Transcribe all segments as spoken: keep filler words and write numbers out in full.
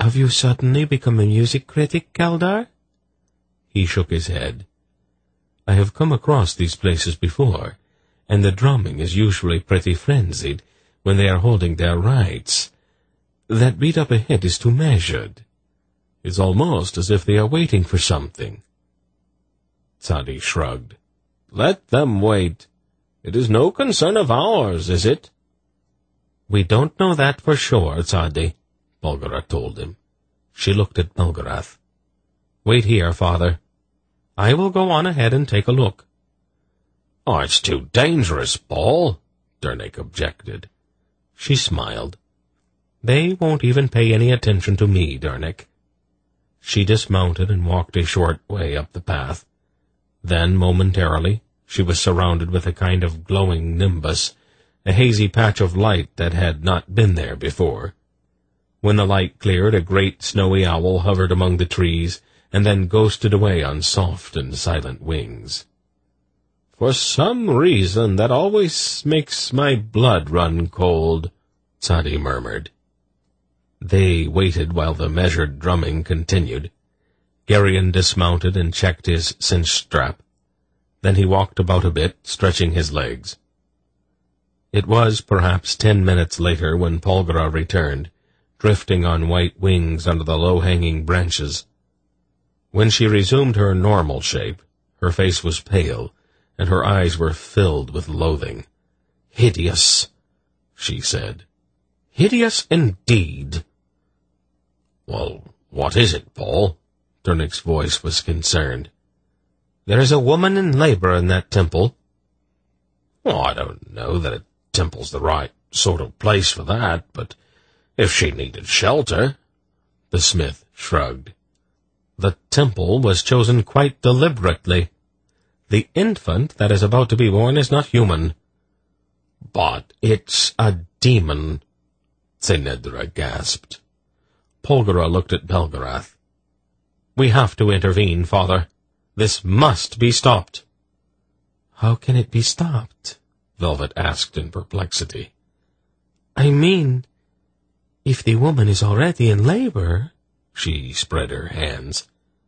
Have you suddenly become a music critic, Kaldar? He shook his head. I have come across these places before, and the drumming is usually pretty frenzied when they are holding their rites. That beat up ahead is too measured. It's almost as if they are waiting for something. Tzadi shrugged. Let them wait. It is no concern of ours, is it? We don't know that for sure, Tzadi, Bolgara told him. She looked at Melgarath. Wait here, father. I will go on ahead and take a look. Oh, it's too dangerous, Paul, Dernek objected. She smiled. They won't even pay any attention to me, Dernek. She dismounted and walked a short way up the path. Then, momentarily, she was surrounded with a kind of glowing nimbus, a hazy patch of light that had not been there before. When the light cleared, a great snowy owl hovered among the trees, and then ghosted away on soft and silent wings. For some reason that always makes my blood run cold, Tzadi murmured. They waited while the measured drumming continued. Geryon dismounted and checked his cinch strap. Then he walked about a bit, stretching his legs. It was perhaps ten minutes later when Polgara returned, drifting on white wings under the low-hanging branches. When she resumed her normal shape, her face was pale, and her eyes were filled with loathing. Hideous, she said. Hideous indeed. Well, what is it, Paul? Dernek's voice was concerned. There is a woman in labor in that temple. Well, I don't know that a temple's the right sort of place for that, but if she needed shelter... The smith shrugged. The temple was chosen quite deliberately. The infant that is about to be born is not human. But it's a demon, Zenedra gasped. Polgara looked at Belgarath. We have to intervene, father. This must be stopped. How can it be stopped? Velvet asked in perplexity. I mean, if the woman is already in labor... She spread her hands.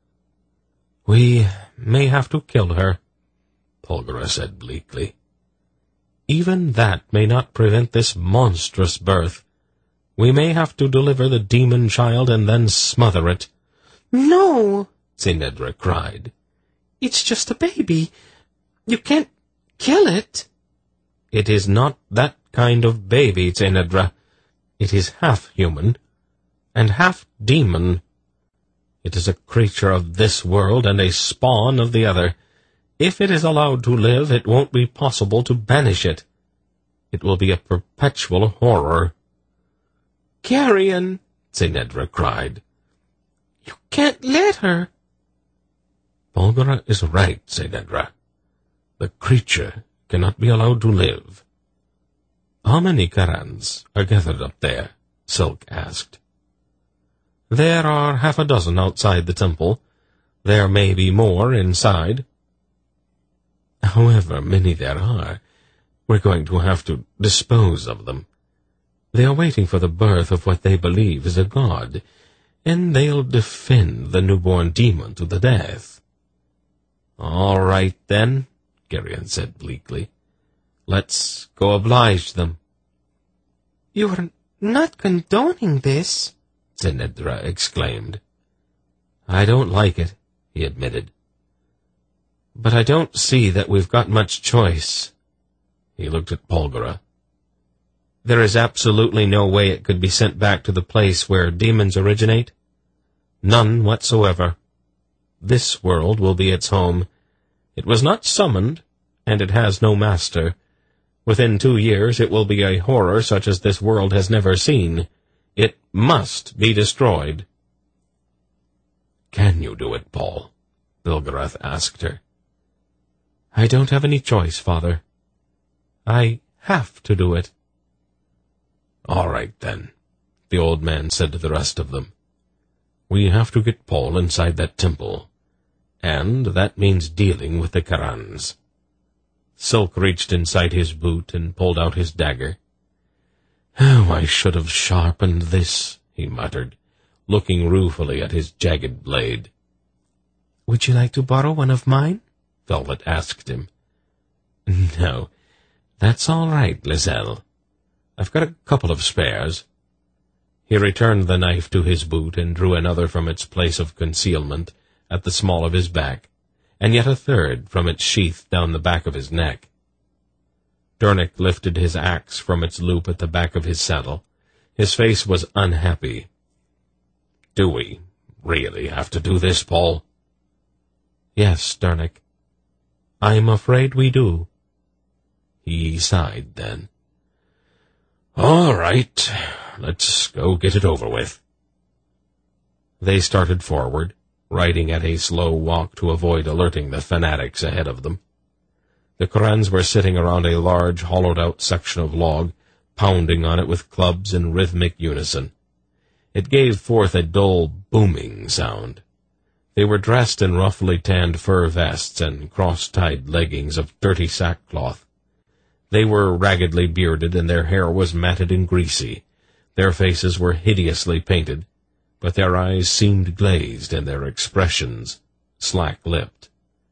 We may have to kill her, Polgara said bleakly. Even that may not prevent this monstrous birth. We may have to deliver the demon child and then smother it. No, Zenedra cried. It's just a baby. You can't kill it. It is not that kind of baby, Zenedra. It is half human and half demon. It is a creature of this world and a spawn of the other. If it is allowed to live, it won't be possible to banish it. It will be a perpetual horror. Geryon, Zenedra cried. You can't let her. Polgara is right, Zenedra. The creature cannot be allowed to live. How many Karans are gathered up there? Silk asked. There are half a dozen outside the temple. There may be more inside. However many there are, we're going to have to dispose of them. They are waiting for the birth of what they believe is a god, and they'll defend the newborn demon to the death. All right, then, Geryon said bleakly. Let's go oblige them. You're not condoning this, Zenedra exclaimed. I don't like it, he admitted. But I don't see that we've got much choice. He looked at Polgara. There is absolutely no way it could be sent back to the place where demons originate. None whatsoever. This world will be its home. It was not summoned, and it has no master. Within two years it will be a horror such as this world has never seen. It must be destroyed. Can you do it, Paul? Bilgarath asked her. I don't have any choice, father. I have to do it. All right, then, the old man said to the rest of them. We have to get Paul inside that temple, and that means dealing with the Karans. Silk reached inside his boot and pulled out his dagger. Oh, I should have sharpened this, he muttered. looking ruefully at his jagged blade. "Would you like to borrow one of mine?" Velvet asked him. "No, that's all right, Lizelle. I've got a couple of spares." He returned the knife to his boot and drew another from its place of concealment at the small of his back, and yet a third from its sheath down the back of his neck. Dernick lifted his axe from its loop at the back of his saddle. His face was unhappy. "Do we really have to do this, Paul?" "Yes, Dernick. I'm afraid we do." He sighed then. "All right, let's go get it over with." They started forward, riding at a slow walk to avoid alerting the fanatics ahead of them. The Korans were sitting around a large, hollowed-out section of log, pounding on it with clubs in rhythmic unison. It gave forth a dull, booming sound. They were dressed in roughly tanned fur vests and cross-tied leggings of dirty sackcloth. They were raggedly bearded, and their hair was matted and greasy. Their faces were hideously painted, but their eyes seemed glazed and their expressions slack-lipped.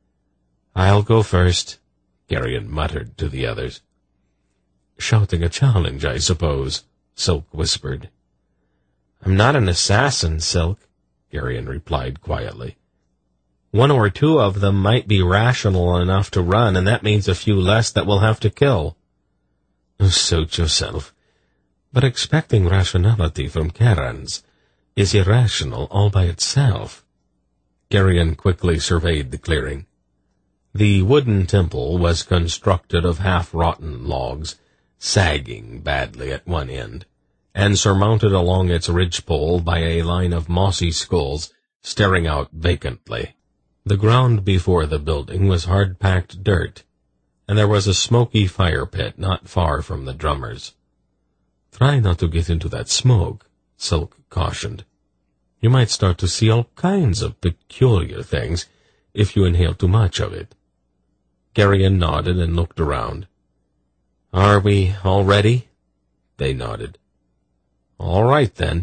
"I'll go first," Geryon muttered to the others. "Shouting a challenge, I suppose," Silk whispered. "I'm not an assassin, Silk," Geryon replied quietly. "One or two of them might be rational enough to run, and that means a few less that we'll have to kill." "Suit yourself. But expecting rationality from Korans is irrational all by itself." Geryon quickly surveyed the clearing. The wooden temple was constructed of half-rotten logs, sagging badly at one end, and surmounted along its ridgepole by a line of mossy skulls staring out vacantly. The ground before the building was hard-packed dirt, and there was a smoky fire pit not far from the drummers. "Try not to get into that smoke," Silk cautioned. "You might start to see all kinds of peculiar things if you inhale too much of it." Geryon nodded and looked around. "Are we all ready?" They nodded. "All right, then."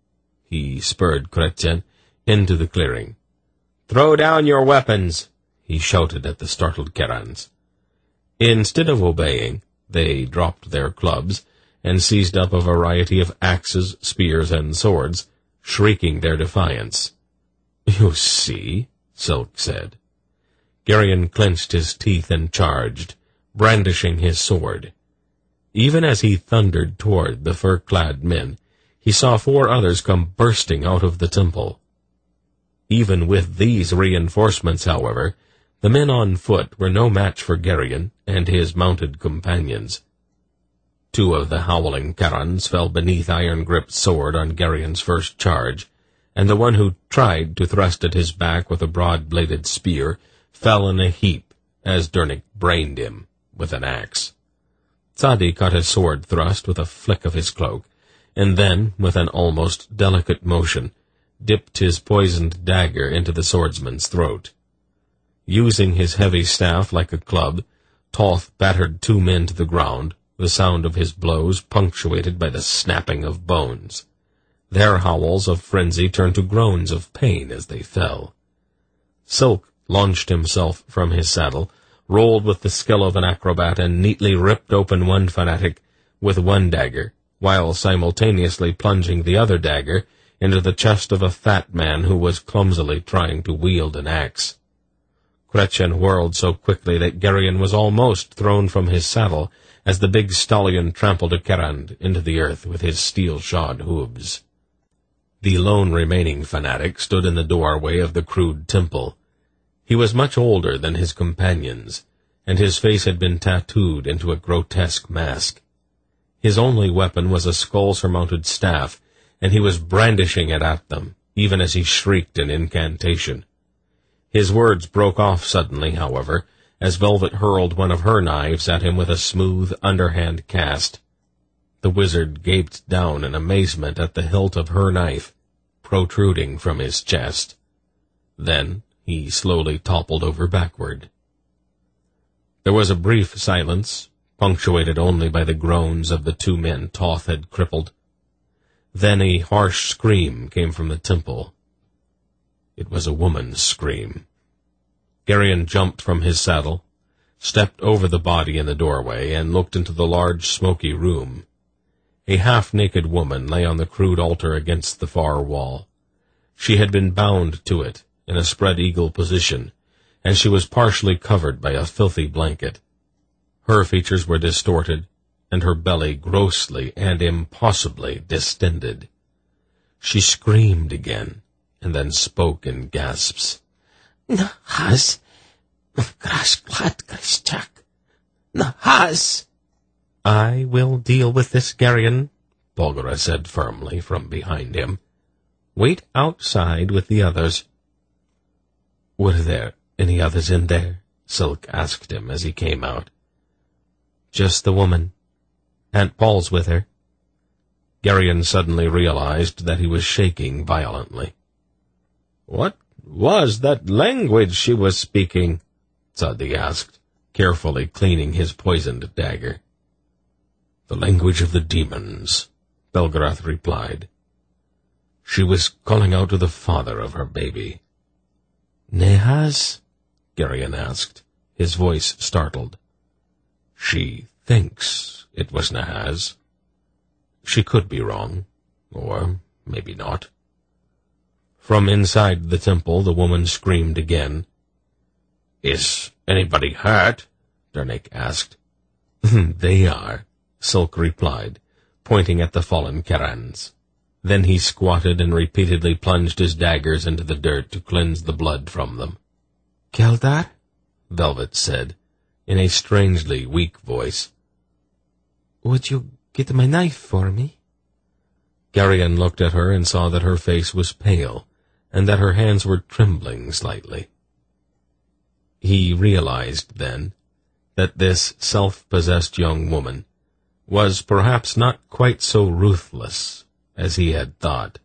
He spurred Chrétien into the clearing. "Throw down your weapons," he shouted at the startled Korans. Instead of obeying, they dropped their clubs and seized up a variety of axes, spears, and swords, shrieking their defiance. "You see," Silk said. Geryon clenched his teeth and charged, brandishing his sword. Even as he thundered toward the fur-clad men, he saw four others come bursting out of the temple. Even with these reinforcements, however, the men on foot were no match for Geryon and his mounted companions. Two of the howling Korans fell beneath Iron-Grip's sword on Geryon's first charge, and the one who tried to thrust at his back with a broad-bladed spear fell in a heap as Dernick brained him with an axe. Tzadi caught his sword thrust with a flick of his cloak, and then, with an almost delicate motion, dipped his poisoned dagger into the swordsman's throat. Using his heavy staff like a club, Toth battered two men to the ground, the sound of his blows punctuated by the snapping of bones. Their howls of frenzy turned to groans of pain as they fell. Silk launched himself from his saddle, rolled with the skill of an acrobat, and neatly ripped open one fanatic with one dagger, while simultaneously plunging the other dagger into the chest of a fat man who was clumsily trying to wield an axe. Chrétien whirled so quickly that Geryon was almost thrown from his saddle as the big stallion trampled a Koran into the earth with his steel-shod hooves. The lone remaining fanatic stood in the doorway of the crude temple. He was much older than his companions, and his face had been tattooed into a grotesque mask. His only weapon was a skull-surmounted staff, and he was brandishing it at them, even as he shrieked an incantation. His words broke off suddenly, however, as Velvet hurled one of her knives at him with a smooth, underhand cast. The wizard gaped down in amazement at the hilt of her knife, protruding from his chest. Then he slowly toppled over backward. There was a brief silence, punctuated only by the groans of the two men Toth had crippled. Then a harsh scream came from the temple. It was a woman's scream. Garion jumped from his saddle, stepped over the body in the doorway, and looked into the large, smoky room. A half-naked woman lay on the crude altar against the far wall. She had been bound to it in a spread-eagle position, and she was partially covered by a filthy blanket. Her features were distorted, and her belly grossly and impossibly distended. She screamed again, and then spoke in gasps. "Nahas! Grashklat Grishchak! Nahas!" "I will deal with this, Garion," Polgara said firmly from behind him. "Wait outside with the others." "Were there any others in there?" Silk asked him as he came out. "Just the woman. Aunt Paul's with her." Garion suddenly realized that he was shaking violently. "What was that language she was speaking?" Tzaddi asked, carefully cleaning his poisoned dagger. "The language of the demons," Belgarath replied. "She was calling out to the father of her baby." "Nehaz?" Garion asked, his voice startled. "She thinks it was Nahaz. She could be wrong, or maybe not." From inside the temple the woman screamed again. "Is anybody hurt?" Dernek asked. "They are," Silk replied, pointing at the fallen Kerans. Then he squatted and repeatedly plunged his daggers into the dirt to cleanse the blood from them. "Keldar?" Velvet said, in a strangely weak voice. "Would you get my knife for me?" Garion looked at her and saw that her face was pale, and that her hands were trembling slightly. He realized, then, that this self-possessed young woman was perhaps not quite so ruthless as he had thought.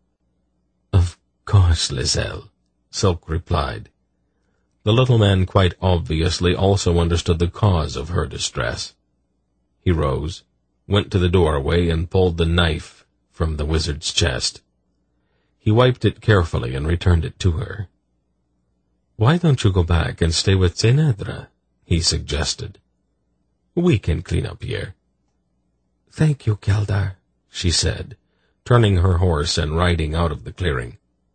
"Of course, Lizelle," Silk replied. The little man quite obviously also understood the cause of her distress. He rose, went to the doorway, and pulled the knife from the wizard's chest. He wiped it carefully and returned it to her. "Why don't you go back and stay with Zenedra?" he suggested. "We can clean up here." "Thank you, Keldar," she said, turning her horse and riding out of the clearing.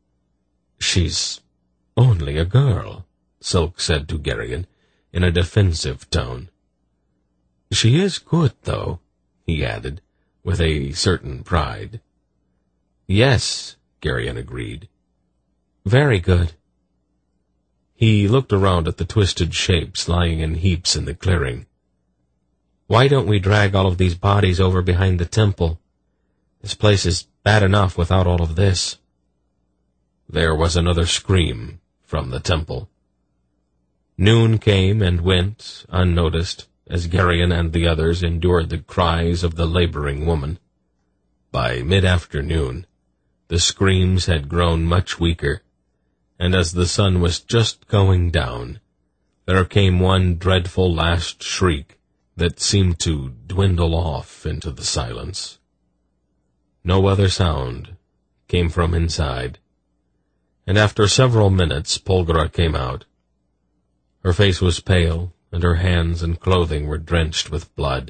"She's only a girl," Silk said to Garion, in a defensive tone. "She is good, though," he added, with a certain pride. "Yes," Garion agreed. "Very good." He looked around at the twisted shapes lying in heaps in the clearing. "Why don't we drag all of these bodies over behind the temple? This place is bad enough without all of this." There was another scream from the temple. Noon came and went, unnoticed, as Garion and the others endured the cries of the laboring woman. By mid-afternoon, the screams had grown much weaker, and as the sun was just going down, there came one dreadful last shriek that seemed to dwindle off into the silence. No other sound came from inside, and after several minutes Polgara came out. Her face was pale, and her hands and clothing were drenched with blood.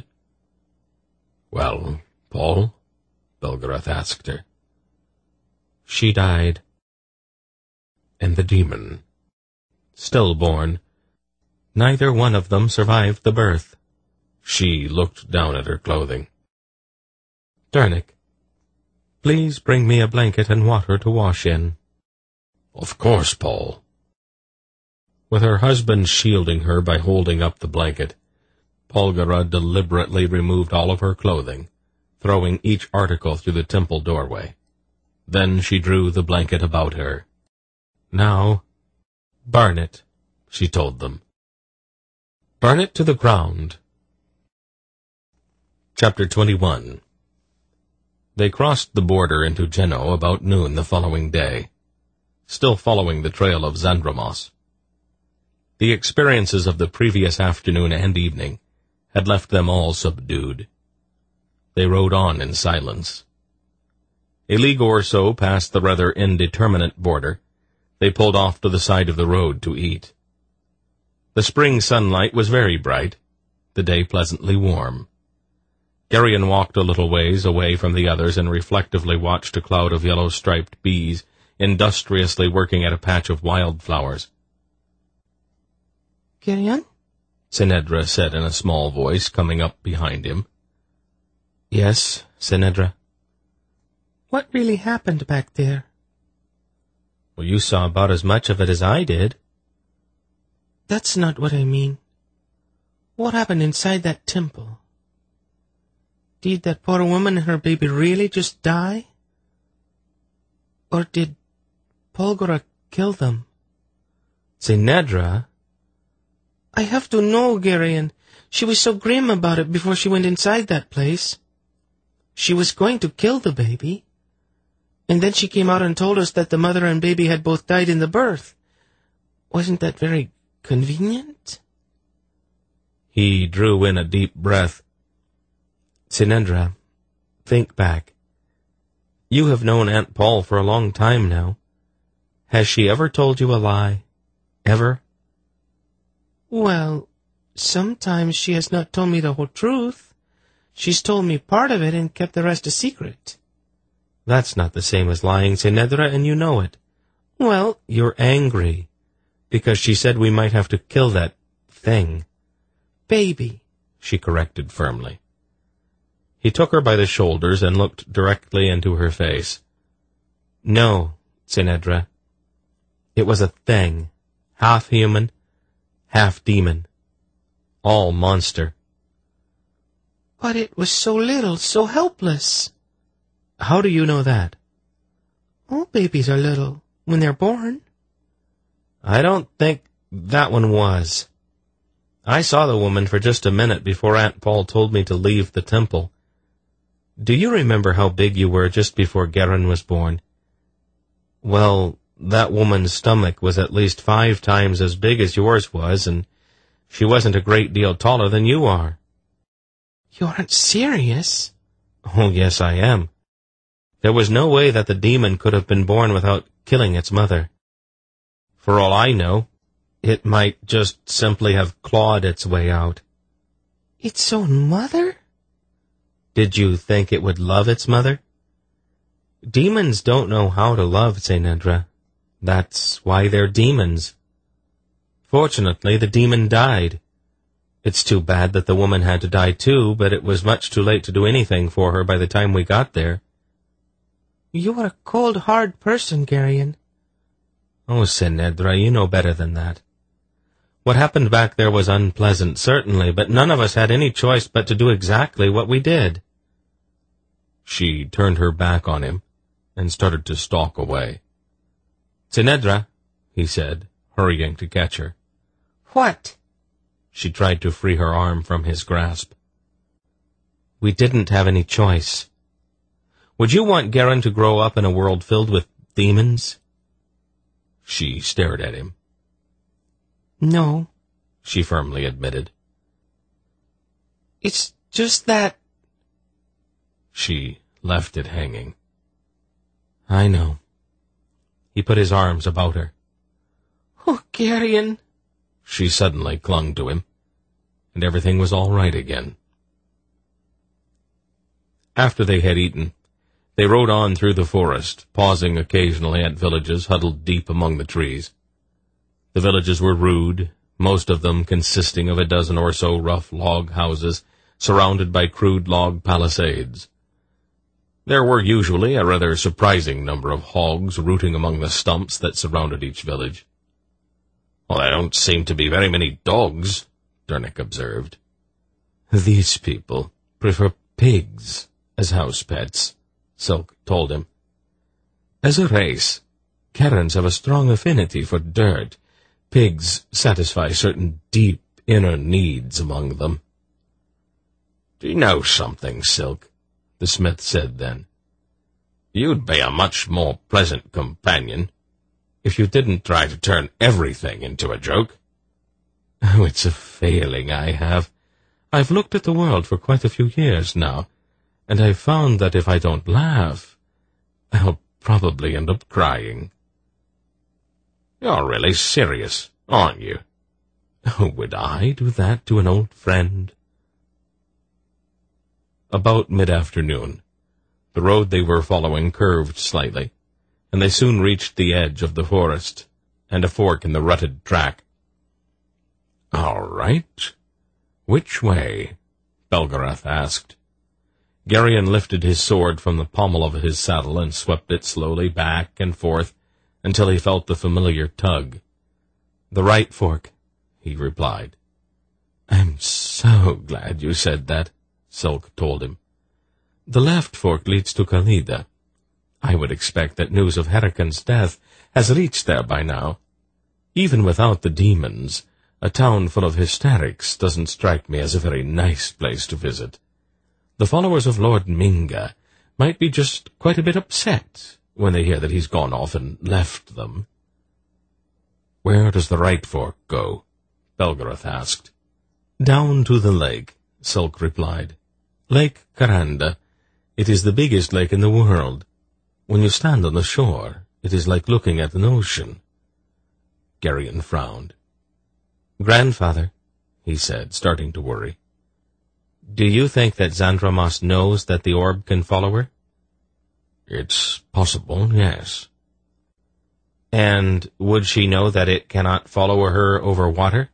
"Well, Paul?" Belgarath asked her. "She died." "And the demon?" "Stillborn. Neither one of them survived the birth." She looked down at her clothing. "Dernek, please bring me a blanket and water to wash in." "Of course, Paul." With her husband shielding her by holding up the blanket, Polgara deliberately removed all of her clothing, throwing each article through the temple doorway. Then she drew the blanket about her. "Now, burn it," she told them. "Burn it to the ground." Chapter twenty-one. They crossed the border into Geno about noon the following day, still following the trail of Xandramos. The experiences of the previous afternoon and evening had left them all subdued. They rode on in silence. A league or so past the rather indeterminate border, they pulled off to the side of the road to eat. The spring sunlight was very bright, the day pleasantly warm. Geryon walked a little ways away from the others and reflectively watched a cloud of yellow-striped bees industriously working at a patch of wildflowers. "Geryon?" Sinedra said in a small voice coming up behind him. "Yes, Sinedra." "What really happened back there?" "Well, you saw about as much of it as I did." "That's not what I mean. What happened inside that temple? Did that poor woman and her baby really just die? Or did Polgora kill them?" "Sinedra." "I have to know, Geryon. She was so grim about it before she went inside that place. She was going to kill the baby. And then she came out and told us that the mother and baby had both died in the birth. Wasn't that very convenient?" He drew in a deep breath. "Sinedra, think back. You have known Aunt Paul for a long time now. Has she ever told you a lie? Ever?" "Well, sometimes she has not told me the whole truth. She's told me part of it and kept the rest a secret." "That's not the same as lying, Sinedra, and you know it." "Well, you're angry, because she said we might have to kill that thing." "Baby," she corrected firmly. He took her by the shoulders and looked directly into her face. "No, Sinedra. It was a thing, half human, half demon. All monster." "But it was so little, so helpless." "How do you know that?" "All babies are little, when they're born." "I don't think that one was. I saw the woman for just a minute before Aunt Paul told me to leave the temple. Do you remember how big you were just before Geryon was born? Well, that woman's stomach was at least five times as big as yours was, and she wasn't a great deal taller than you are." "You aren't serious?" "Oh, yes, I am. There was no way that the demon could have been born without killing its mother. For all I know, it might just simply have clawed its way out." "Its own mother?" "Did you think it would love its mother? Demons don't know how to love, Sinedra. That's why they're demons. Fortunately, the demon died. It's too bad that the woman had to die too, but it was much too late to do anything for her by the time we got there." "You are a cold, hard person, Geryon." "Oh, Sinedra, you know better than that. What happened back there was unpleasant, certainly, but none of us had any choice but to do exactly what we did." She turned her back on him and started to stalk away. "Sinedra," he said, hurrying to catch her. "What?" She tried to free her arm from his grasp. "We didn't have any choice. Would you want Geryon to grow up in a world filled with demons?" She stared at him. "No," she firmly admitted. "It's just that—" She left it hanging. "I know." He put his arms about her. "Oh, Geryon." She suddenly clung to him, and everything was all right again. After they had eaten, they rode on through the forest, pausing occasionally at villages huddled deep among the trees. The villages were rude, most of them consisting of a dozen or so rough log houses surrounded by crude log palisades. There were usually a rather surprising number of hogs rooting among the stumps that surrounded each village. "Well, there don't seem to be very many dogs," Dernick observed. "These people prefer pigs as house pets," Silk told him. "As a race, Kerens have a strong affinity for dirt. Pigs satisfy certain deep inner needs among them." "Do you know something, Silk?" the smith said then. "You'd be a much more pleasant companion if you didn't try to turn everything into a joke." "Oh, it's a failing I have. I've looked at the world for quite a few years now, and I've found that if I don't laugh, I'll probably end up crying." "You're really serious, aren't you?" "Oh, would I do that to an old friend?" About mid-afternoon, the road they were following curved slightly, and they soon reached the edge of the forest and a fork in the rutted track. "All right. Which way?" Belgarath asked. Geryon lifted his sword from the pommel of his saddle and swept it slowly back and forth until he felt the familiar tug. "The right fork," he replied. "I'm so glad you said that," Silk told him. "The left fork leads to Khalida. I would expect that news of Herakan's death has reached there by now. Even without the demons, a town full of hysterics doesn't strike me as a very nice place to visit. The followers of Lord Minga might be just quite a bit upset when they hear that he's gone off and left them." "Where does the right fork go?" Belgarath asked. "Down to the lake," Silk replied. "Lake Karanda. It is the biggest lake in the world. When you stand on the shore, it is like looking at an ocean." Geryon frowned. "Grandfather," he said, starting to worry, "do you think that Xandromos knows that the orb can follow her?" "It's possible, yes." "And would she know that it cannot follow her over water?"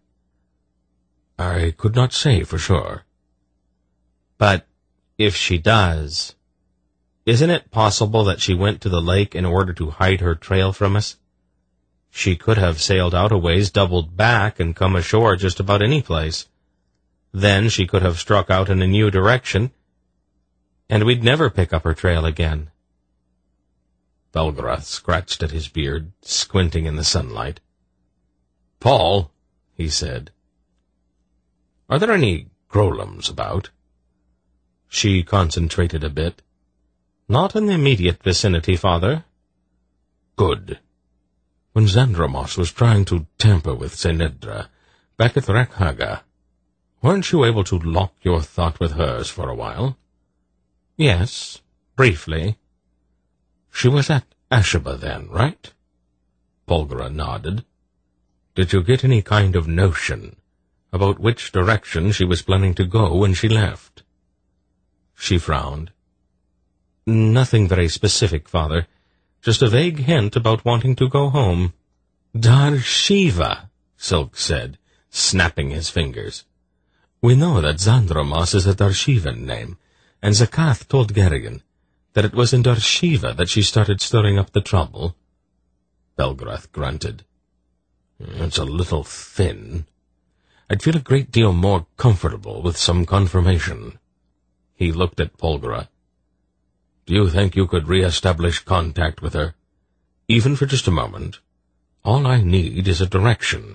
"I could not say for sure." "But if she does, isn't it possible that she went to the lake in order to hide her trail from us? She could have sailed out a ways, doubled back, and come ashore just about any place. Then she could have struck out in a new direction, and we'd never pick up her trail again." Belgarath scratched at his beard, squinting in the sunlight. "Paul," he said, "are there any Grolams about?" She concentrated a bit. "Not in the immediate vicinity, father." "Good. When Xandromos was trying to tamper with Senedra back at Rakhaga, weren't you able to lock your thought with hers for a while?" "Yes, briefly." "She was at Ashaba then, right?" Polgara nodded. "Did you get any kind of notion about which direction she was planning to go when she left?" She frowned. "Nothing very specific, father. Just a vague hint about wanting to go home." "Darshiva," Silk said, snapping his fingers. "We know that Xandromos is a Darshivan name, and Zakath told Geryon that it was in Darshiva that she started stirring up the trouble." Belgarath grunted. "It's a little thin. I'd feel a great deal more comfortable with some confirmation." He looked at Polgara. "Do you think you could re-establish contact with her? Even for just a moment? All I need is a direction."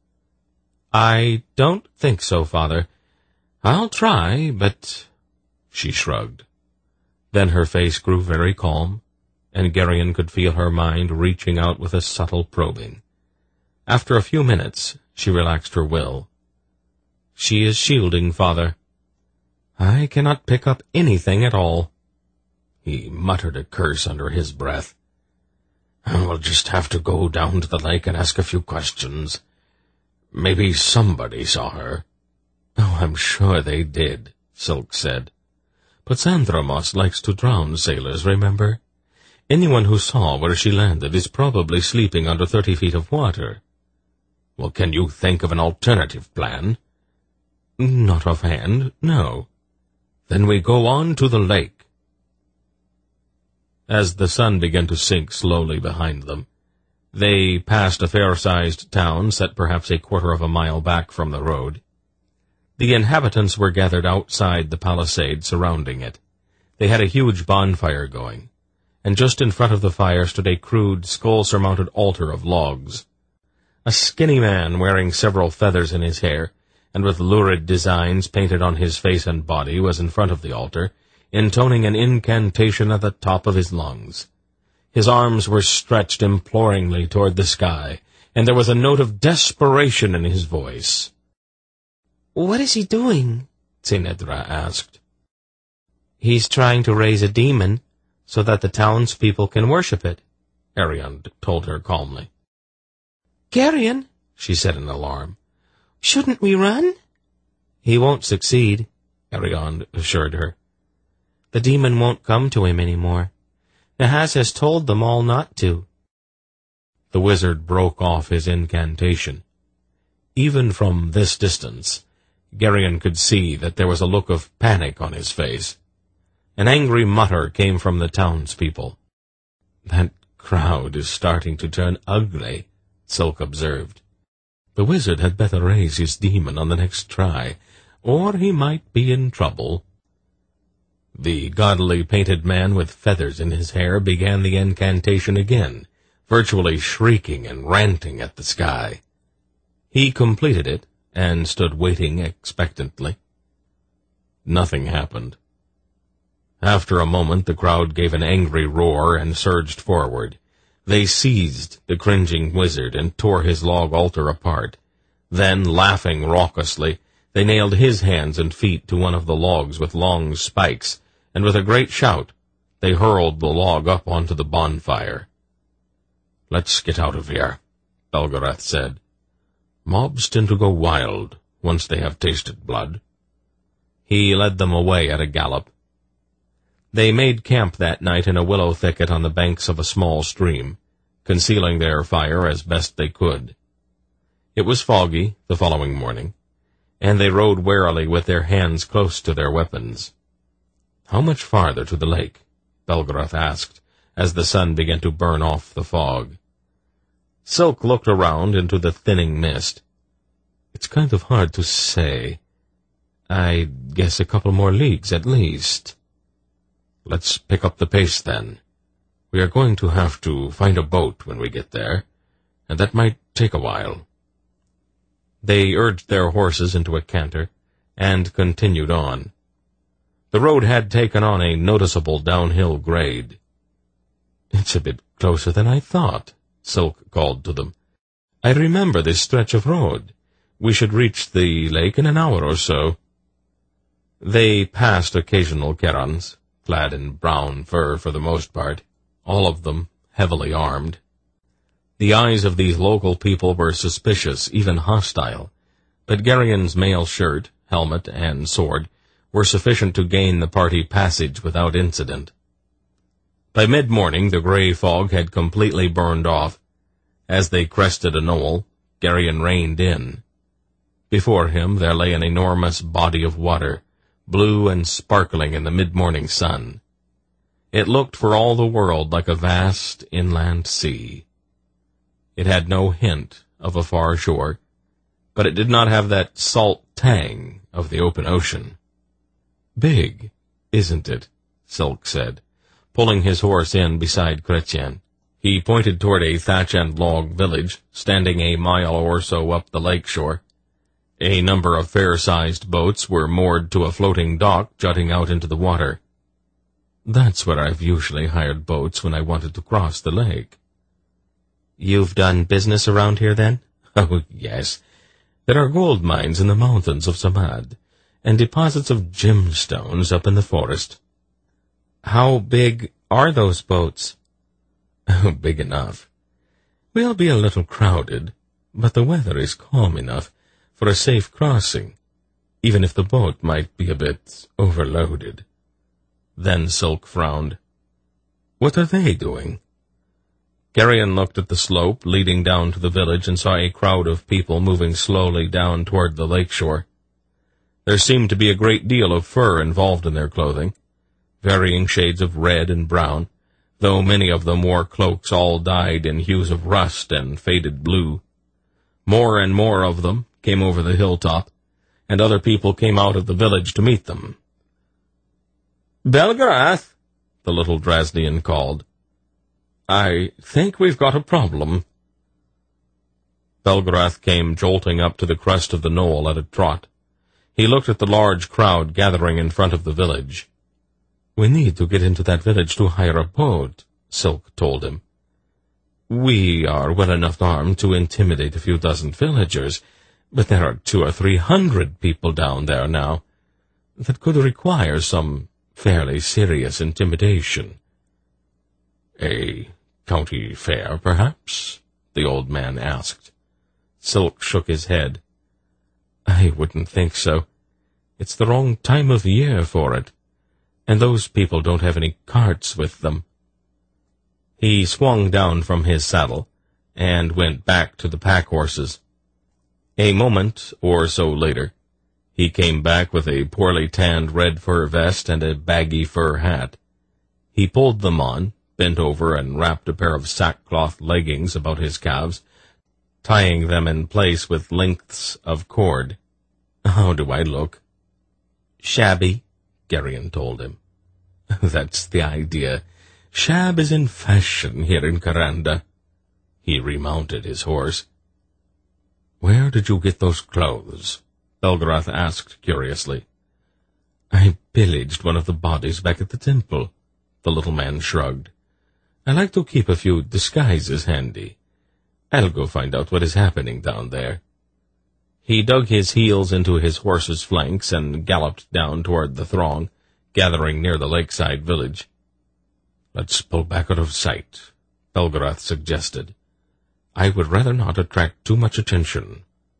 "I don't think so, father. I'll try, but—" She shrugged. Then her face grew very calm, and Geryon could feel her mind reaching out with a subtle probing. After a few minutes, she relaxed her will. "She is shielding, father. I cannot pick up anything at all." He muttered a curse under his breath. "We'll just have to go down to the lake and ask a few questions. Maybe somebody saw her." "Oh, I'm sure they did," Silk said. "But Xandromos likes to drown sailors, remember? Anyone who saw where she landed is probably sleeping under thirty feet of water." "Well, can you think of an alternative plan?" "Not offhand, no." "Then we go on to the lake." As the sun began to sink slowly behind them, they passed a fair-sized town set perhaps a quarter of a mile back from the road. The inhabitants were gathered outside the palisade surrounding it. They had a huge bonfire going, and just in front of the fire stood a crude, skull-surmounted altar of logs. A skinny man wearing several feathers in his hair, and with lurid designs painted on his face and body, was in front of the altar, intoning an incantation at the top of his lungs. His arms were stretched imploringly toward the sky, and there was a note of desperation in his voice. "What is he doing?" Senedra asked. "He's trying to raise a demon," so that the townspeople can worship it, Arion told her calmly. Geryon, she said in alarm. Shouldn't we run? He won't succeed, Arion assured her. The demon won't come to him any more. Nahas has told them all not to. The wizard broke off his incantation. Even from this distance, Geryon could see that there was a look of panic on his face. An angry mutter came from the townspeople. That crowd is starting to turn ugly, Silk observed. The wizard had better raise his demon on the next try, or he might be in trouble. The gaudily painted man with feathers in his hair began the incantation again, virtually shrieking and ranting at the sky. He completed it and stood waiting expectantly. Nothing happened. After a moment, the crowd gave an angry roar and surged forward. They seized the cringing wizard and tore his log altar apart. Then, laughing raucously, they nailed his hands and feet to one of the logs with long spikes, and with a great shout, they hurled the log up onto the bonfire. "Let's get out of here," Belgarath said. "Mobs tend to go wild once they have tasted blood." He led them away at a gallop. They made camp that night in a willow thicket on the banks of a small stream, concealing their fire as best they could. It was foggy the following morning, and they rode warily with their hands close to their weapons. "How much farther to the lake?" Belgarath asked, as the sun began to burn off the fog. Silk looked around into the thinning mist. "It's kind of hard to say. I guess a couple more leagues at least." "Let's pick up the pace, then. We are going to have to find a boat when we get there, and that might take a while." They urged their horses into a canter, and continued on. The road had taken on a noticeable downhill grade. "It's a bit closer than I thought," Silk called to them. "I remember this stretch of road. We should reach the lake in an hour or so." They passed occasional Kerans, clad in brown fur for the most part, all of them heavily armed. The eyes of these local people were suspicious, even hostile, but Geryon's mail shirt, helmet, and sword were sufficient to gain the party passage without incident. By mid-morning, the gray fog had completely burned off. As they crested a knoll, Geryon reined in. Before him there lay an enormous body of water, blue and sparkling in the mid-morning sun. It looked for all the world like a vast inland sea. It had no hint of a far shore, but it did not have that salt tang of the open ocean. "Big, isn't it?" Silk said, pulling his horse in beside Chrétien. He pointed toward a thatch-and-log village, standing a mile or so up the lake shore. A number of fair-sized boats were moored to a floating dock jutting out into the water. "That's where I've usually hired boats when I wanted to cross the lake." "You've done business around here, then?" "Oh, yes. There are gold mines in the mountains of Samad, and deposits of gemstones up in the forest." "How big are those boats?" "Oh, big enough. We'll be a little crowded, but the weather is calm enough for a safe crossing, even if the boat might be a bit overloaded." Then Silk frowned. "What are they doing?" Geryon looked at the slope leading down to the village and saw a crowd of people moving slowly down toward the lake shore. There seemed to be a great deal of fur involved in their clothing, varying shades of red and brown, though many of them wore cloaks all dyed in hues of rust and faded blue. More and more of them came over the hilltop, and other people came out of the village to meet them. "Belgarath," the little Drasnian called. "I think we've got a problem." Belgarath came jolting up to the crest of the knoll at a trot. He looked at the large crowd gathering in front of the village. "We need to get into that village to hire a boat," Silk told him. "We are well enough armed to intimidate a few dozen villagers, but there are two or three hundred people down there now. That could require some fairly serious intimidation." A county fair, perhaps? The old man asked. Silk shook his head. I wouldn't think so. It's the wrong time of year for it, and those people don't have any carts with them. He swung down from his saddle and went back to the pack horses. A moment or so later, he came back with a poorly tanned red fur vest and a baggy fur hat. He pulled them on, bent over and wrapped a pair of sackcloth leggings about his calves, tying them in place with lengths of cord. How do I look? Shabby, Geryon told him. That's the idea. Shab is in fashion here in Kuranda. He remounted his horse. Where did you get those clothes? Belgarath asked curiously. I pillaged one of the bodies back at the temple, the little man shrugged. I like to keep a few disguises handy. I'll go find out what is happening down there. He dug his heels into his horse's flanks and galloped down toward the throng, gathering near the lakeside village. Let's pull back out of sight, Belgarath suggested. I would rather not attract too much attention.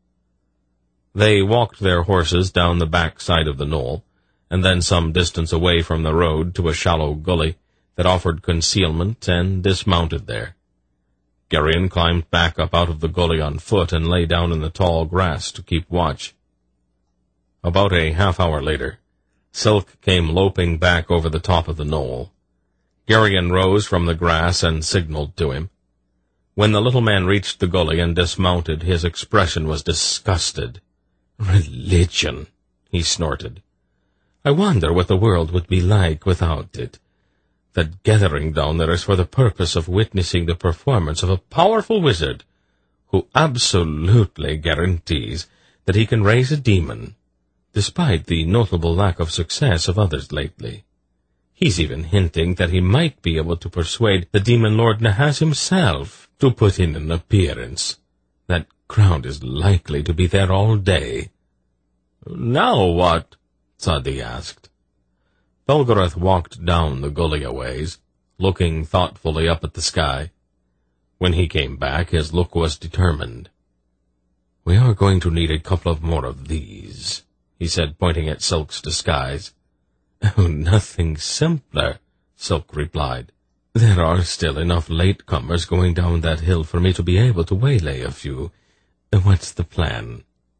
They walked their horses down the back side of the knoll, and then some distance away from the road to a shallow gully that offered concealment, and dismounted there. Geryon climbed back up out of the gully on foot and lay down in the tall grass to keep watch. About a half-hour later, Silk came loping back over the top of the knoll. Geryon rose from the grass and signaled to him. When the little man reached the gully and dismounted, his expression was disgusted. Religion, he snorted. I wonder what the world would be like without it. That gathering down there is for the purpose of witnessing the performance of a powerful wizard who absolutely guarantees that he can raise a demon, despite the notable lack of success of others lately. He's even hinting that he might be able to persuade the demon lord Nahaz himself to put in an appearance. That crowd is likely to be there all day. Now what? Sadi asked. Belgarath walked down the gully a ways, looking thoughtfully up at the sky. When he came back, his look was determined. We are going to need a couple of more of these, he said, pointing at Silk's disguise. Oh, nothing simpler, Silk replied. There are still enough latecomers going down that hill for me to be able to waylay a few. What's the plan?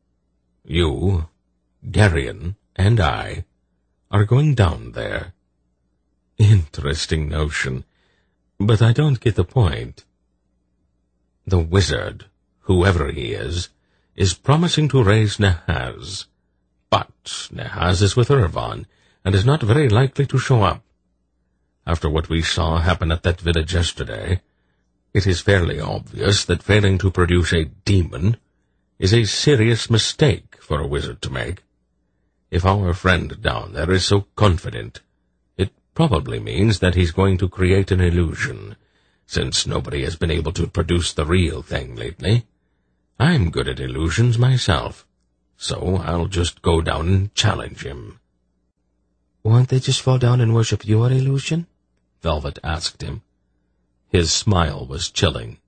You, Geryon, and I are going down there. Interesting notion, but I don't get the point. The wizard, whoever he is, is promising to raise Nahaz, but Nahaz is with Irvan and is not very likely to show up. After what we saw happen at that village yesterday, it is fairly obvious that failing to produce a demon is a serious mistake for a wizard to make. If our friend down there is so confident, it probably means that he's going to create an illusion, since nobody has been able to produce the real thing lately. I'm good at illusions myself, so I'll just go down and challenge him. Won't they just fall down and worship your illusion? Velvet asked him. His smile was chilling.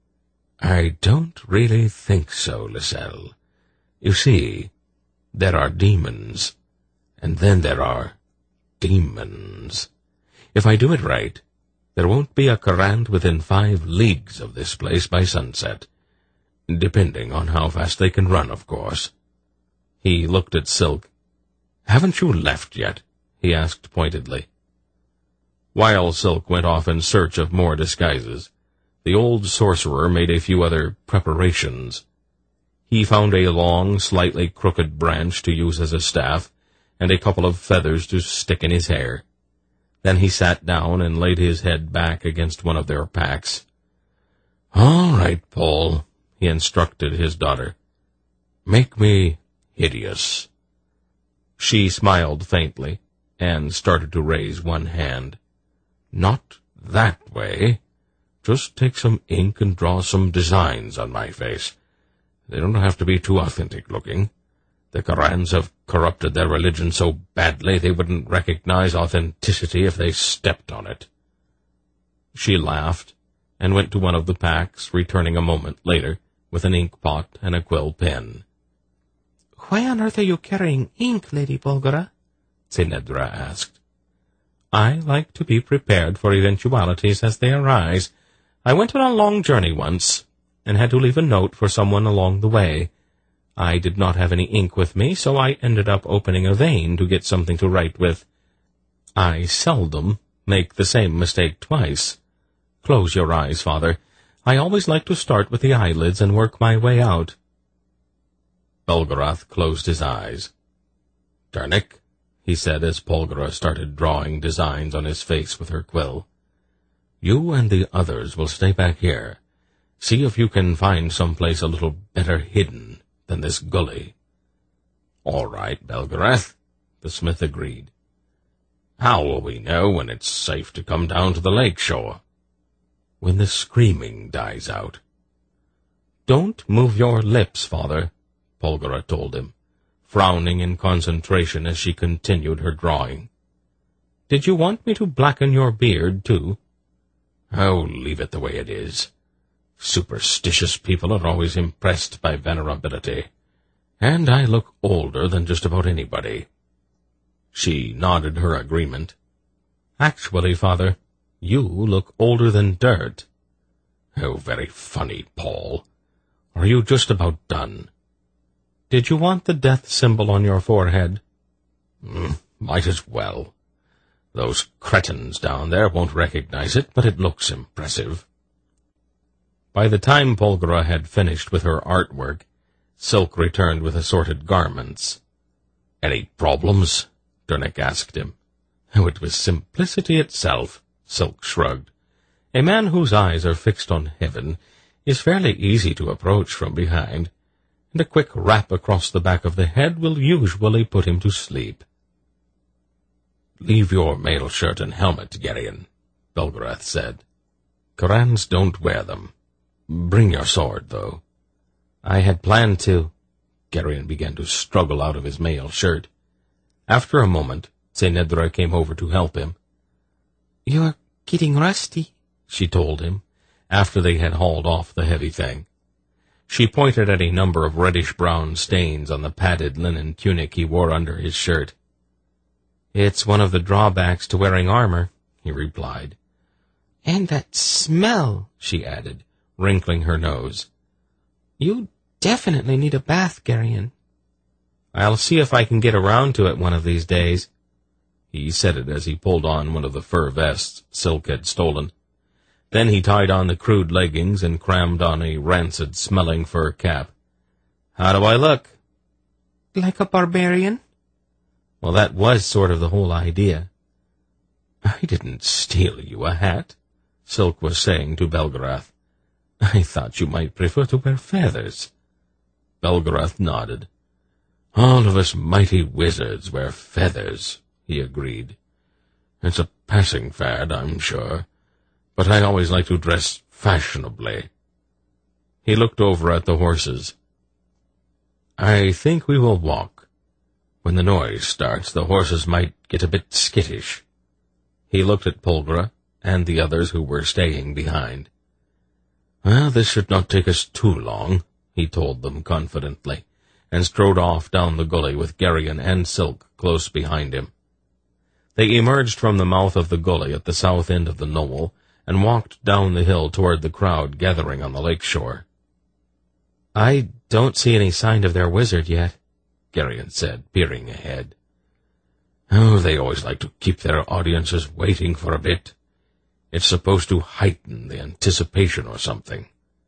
I don't really think so, Lyselle. You see, there are demons, and then there are demons. If I do it right, there won't be a Kurand within five leagues of this place by sunset, depending on how fast they can run, of course. He looked at Silk. Haven't you left yet? He asked pointedly. While Silk went off in search of more disguises, the old sorcerer made a few other preparations. He found a long, slightly crooked branch to use as a staff, and a couple of feathers to stick in his hair. Then he sat down and laid his head back against one of their packs. All right, Paul, he instructed his daughter. Make me hideous. She smiled faintly and started to raise one hand. Not that way. Just take some ink and draw some designs on my face. They don't have to be too authentic-looking. The Kurands have corrupted their religion so badly they wouldn't recognize authenticity if they stepped on it. She laughed, and went to one of the packs, returning a moment later with an ink pot and a quill pen. "Why on earth are you carrying ink, Lady Polgara?" Tynedra asked. "I like to be prepared for eventualities as they arise. I went on a long journey once, and had to leave a note for someone along the way. I did not have any ink with me, so I ended up opening a vein to get something to write with. I seldom make the same mistake twice. Close your eyes, Father. I always like to start with the eyelids and work my way out." Belgarath closed his eyes. "Dernick," he said as Polgara started drawing designs on his face with her quill, "you and the others will stay back here. See if you can find some place a little better hidden than this gully." "All right, Belgarath," the smith agreed. "How will we know when it's safe to come down to the lake shore?" "When the screaming dies out." "Don't move your lips, Father," Polgara told him, frowning in concentration as she continued her drawing. "Did you want me to blacken your beard, too?" "Oh, leave it the way it is. Superstitious people are always impressed by venerability, and I look older than just about anybody." She nodded her agreement. "Actually, Father, you look older than dirt." "Oh, very funny, Paul. Are you just about done?" "Did you want the death symbol on your forehead?" Mm, might as well. Those cretins down there won't recognize it, but it looks impressive." By the time Polgara had finished with her artwork, Silk returned with assorted garments. "Any problems?" Dernick asked him. "Oh, it was simplicity itself," Silk shrugged. "A man whose eyes are fixed on heaven is fairly easy to approach from behind, and a quick rap across the back of the head will usually put him to sleep." "Leave your mail shirt and helmet, Geryon," Belgarath said. "Korans don't wear them. Bring your sword, though." "I had planned to." Geryon began to struggle out of his mail shirt. After a moment, Tynedra came over to help him. "You're getting rusty," she told him, after they had hauled off the heavy thing. She pointed at a number of reddish-brown stains on the padded linen tunic he wore under his shirt. "It's one of the drawbacks to wearing armor," he replied. "And that smell," she added, wrinkling her nose. "You definitely need a bath, Geryon." "I'll see if I can get around to it one of these days." He said it as he pulled on one of the fur vests Silk had stolen. Then he tied on the crude leggings and crammed on a rancid-smelling fur cap. "How do I look?" "Like a barbarian." "Well, that was sort of the whole idea." "I didn't steal you a hat," Silk was saying to Belgarath. "I thought you might prefer to wear feathers." Belgarath nodded. "All of us mighty wizards wear feathers," he agreed. "It's a passing fad, I'm sure, but I always like to dress fashionably." He looked over at the horses. "I think we will walk. When the noise starts, the horses might get a bit skittish." He looked at Polgara and the others who were staying behind. "Well, this should not take us too long," he told them confidently, and strode off down the gully with Geryon and Silk close behind him. They emerged from the mouth of the gully at the south end of the knoll and walked down the hill toward the crowd gathering on the lake shore. "I don't see any sign of their wizard yet," Geryon said, peering ahead. "Oh, they always like to keep their audiences waiting for a bit. It's supposed to heighten the anticipation or something."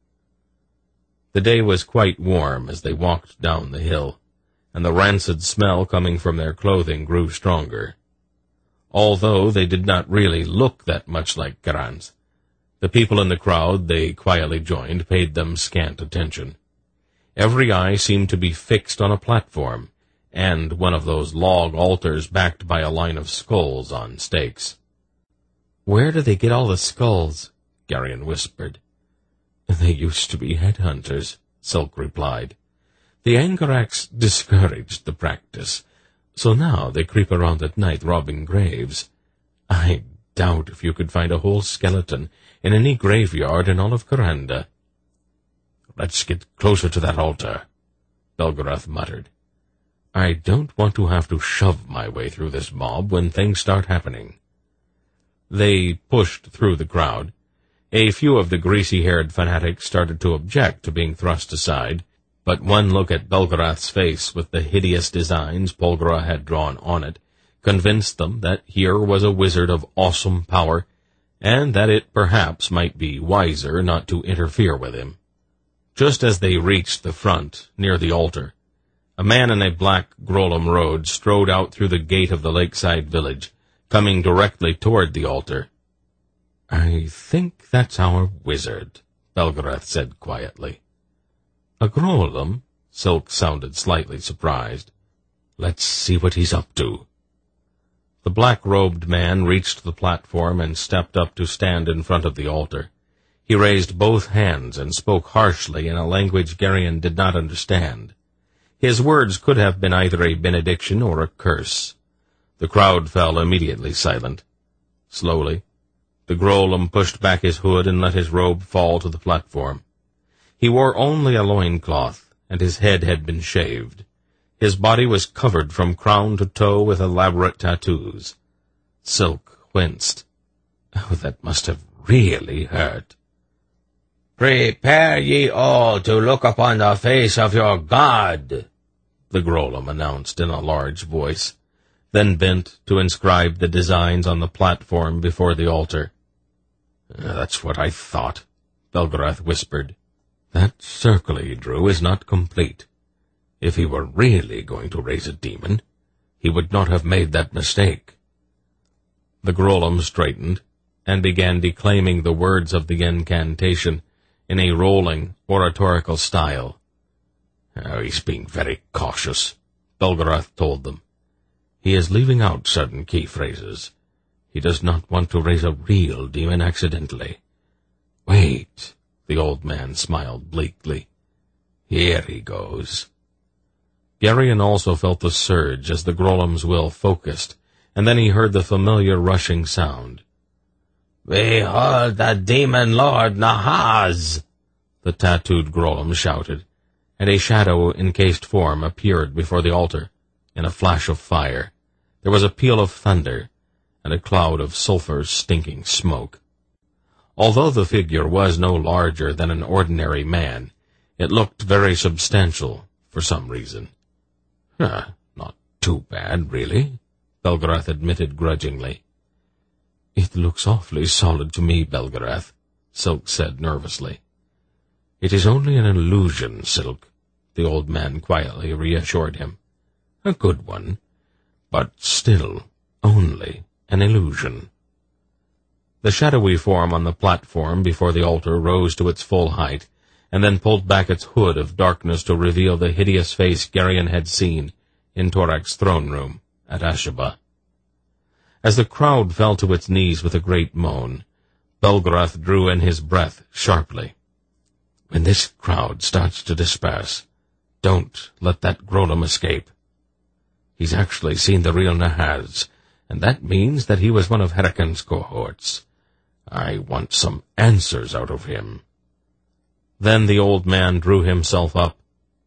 The day was quite warm as they walked down the hill, and the rancid smell coming from their clothing grew stronger. Although they did not really look that much like Korans, the people in the crowd they quietly joined paid them scant attention. Every eye seemed to be fixed on a platform, and one of those log altars backed by a line of skulls on stakes. "Where do they get all the skulls?" Geryon whispered. "They used to be headhunters," Silk replied. "The Angaraks discouraged the practice, so now they creep around at night robbing graves. I doubt if you could find a whole skeleton in any graveyard in all of Kuranda. Let's get closer to that altar, Belgarath muttered. I don't want to have to shove my way through this mob when things start happening. They pushed through the crowd. A few of the greasy-haired fanatics started to object to being thrust aside, but one look at Belgarath's face with the hideous designs Polgara had drawn on it convinced them that here was a wizard of awesome power, and that it perhaps might be wiser not to interfere with him. Just as they reached the front, near the altar, a man in a black Grolem robe strode out through the gate of the lakeside village, coming directly toward the altar. I think that's our wizard, Belgarath said quietly. A Grolem? Silk sounded slightly surprised. Let's see what he's up to. The black-robed man reached the platform and stepped up to stand in front of the altar. He raised both hands and spoke harshly in a language Garion did not understand. His words could have been either a benediction or a curse. The crowd fell immediately silent. Slowly, the Grolem pushed back his hood and let his robe fall to the platform. He wore only a loincloth, and his head had been shaved. His body was covered from crown to toe with elaborate tattoos. Silk winced. Oh, that must have really hurt. Prepare ye all to look upon the face of your god, the Grolem announced in a large voice, then bent to inscribe the designs on the platform before the altar. That's what I thought, Belgarath whispered. That circle he drew is not complete. If he were really going to raise a demon, he would not have made that mistake. The Grolem straightened and began declaiming the words of the incantation in a rolling, oratorical style. Oh, he's being very cautious, Belgarath told them. He is leaving out certain key phrases. He does not want to raise a real demon accidentally. Wait, the old man smiled bleakly. Here he goes. Garion also felt the surge as the Grolem's will focused, and then he heard the familiar rushing sound. Behold the demon lord Nahaz! The tattooed Grolem shouted, and a shadow-encased form appeared before the altar. In a flash of fire, there was a peal of thunder, and a cloud of sulphur-stinking smoke. Although the figure was no larger than an ordinary man, it looked very substantial for some reason. Huh, not too bad, really, Belgarath admitted grudgingly. It looks awfully solid to me, Belgarath, Silk said nervously. It is only an illusion, Silk, the old man quietly reassured him. A good one, but still only an illusion. The shadowy form on the platform before the altar rose to its full height, and then pulled back its hood of darkness to reveal the hideous face Garion had seen in Torak's throne room at Ashaba. As the crowd fell to its knees with a great moan, Belgarath drew in his breath sharply. When this crowd starts to disperse, don't let that Grolem escape. He's actually seen the real Nahaz, and that means that he was one of Herakan's cohorts. I want some answers out of him. Then the old man drew himself up.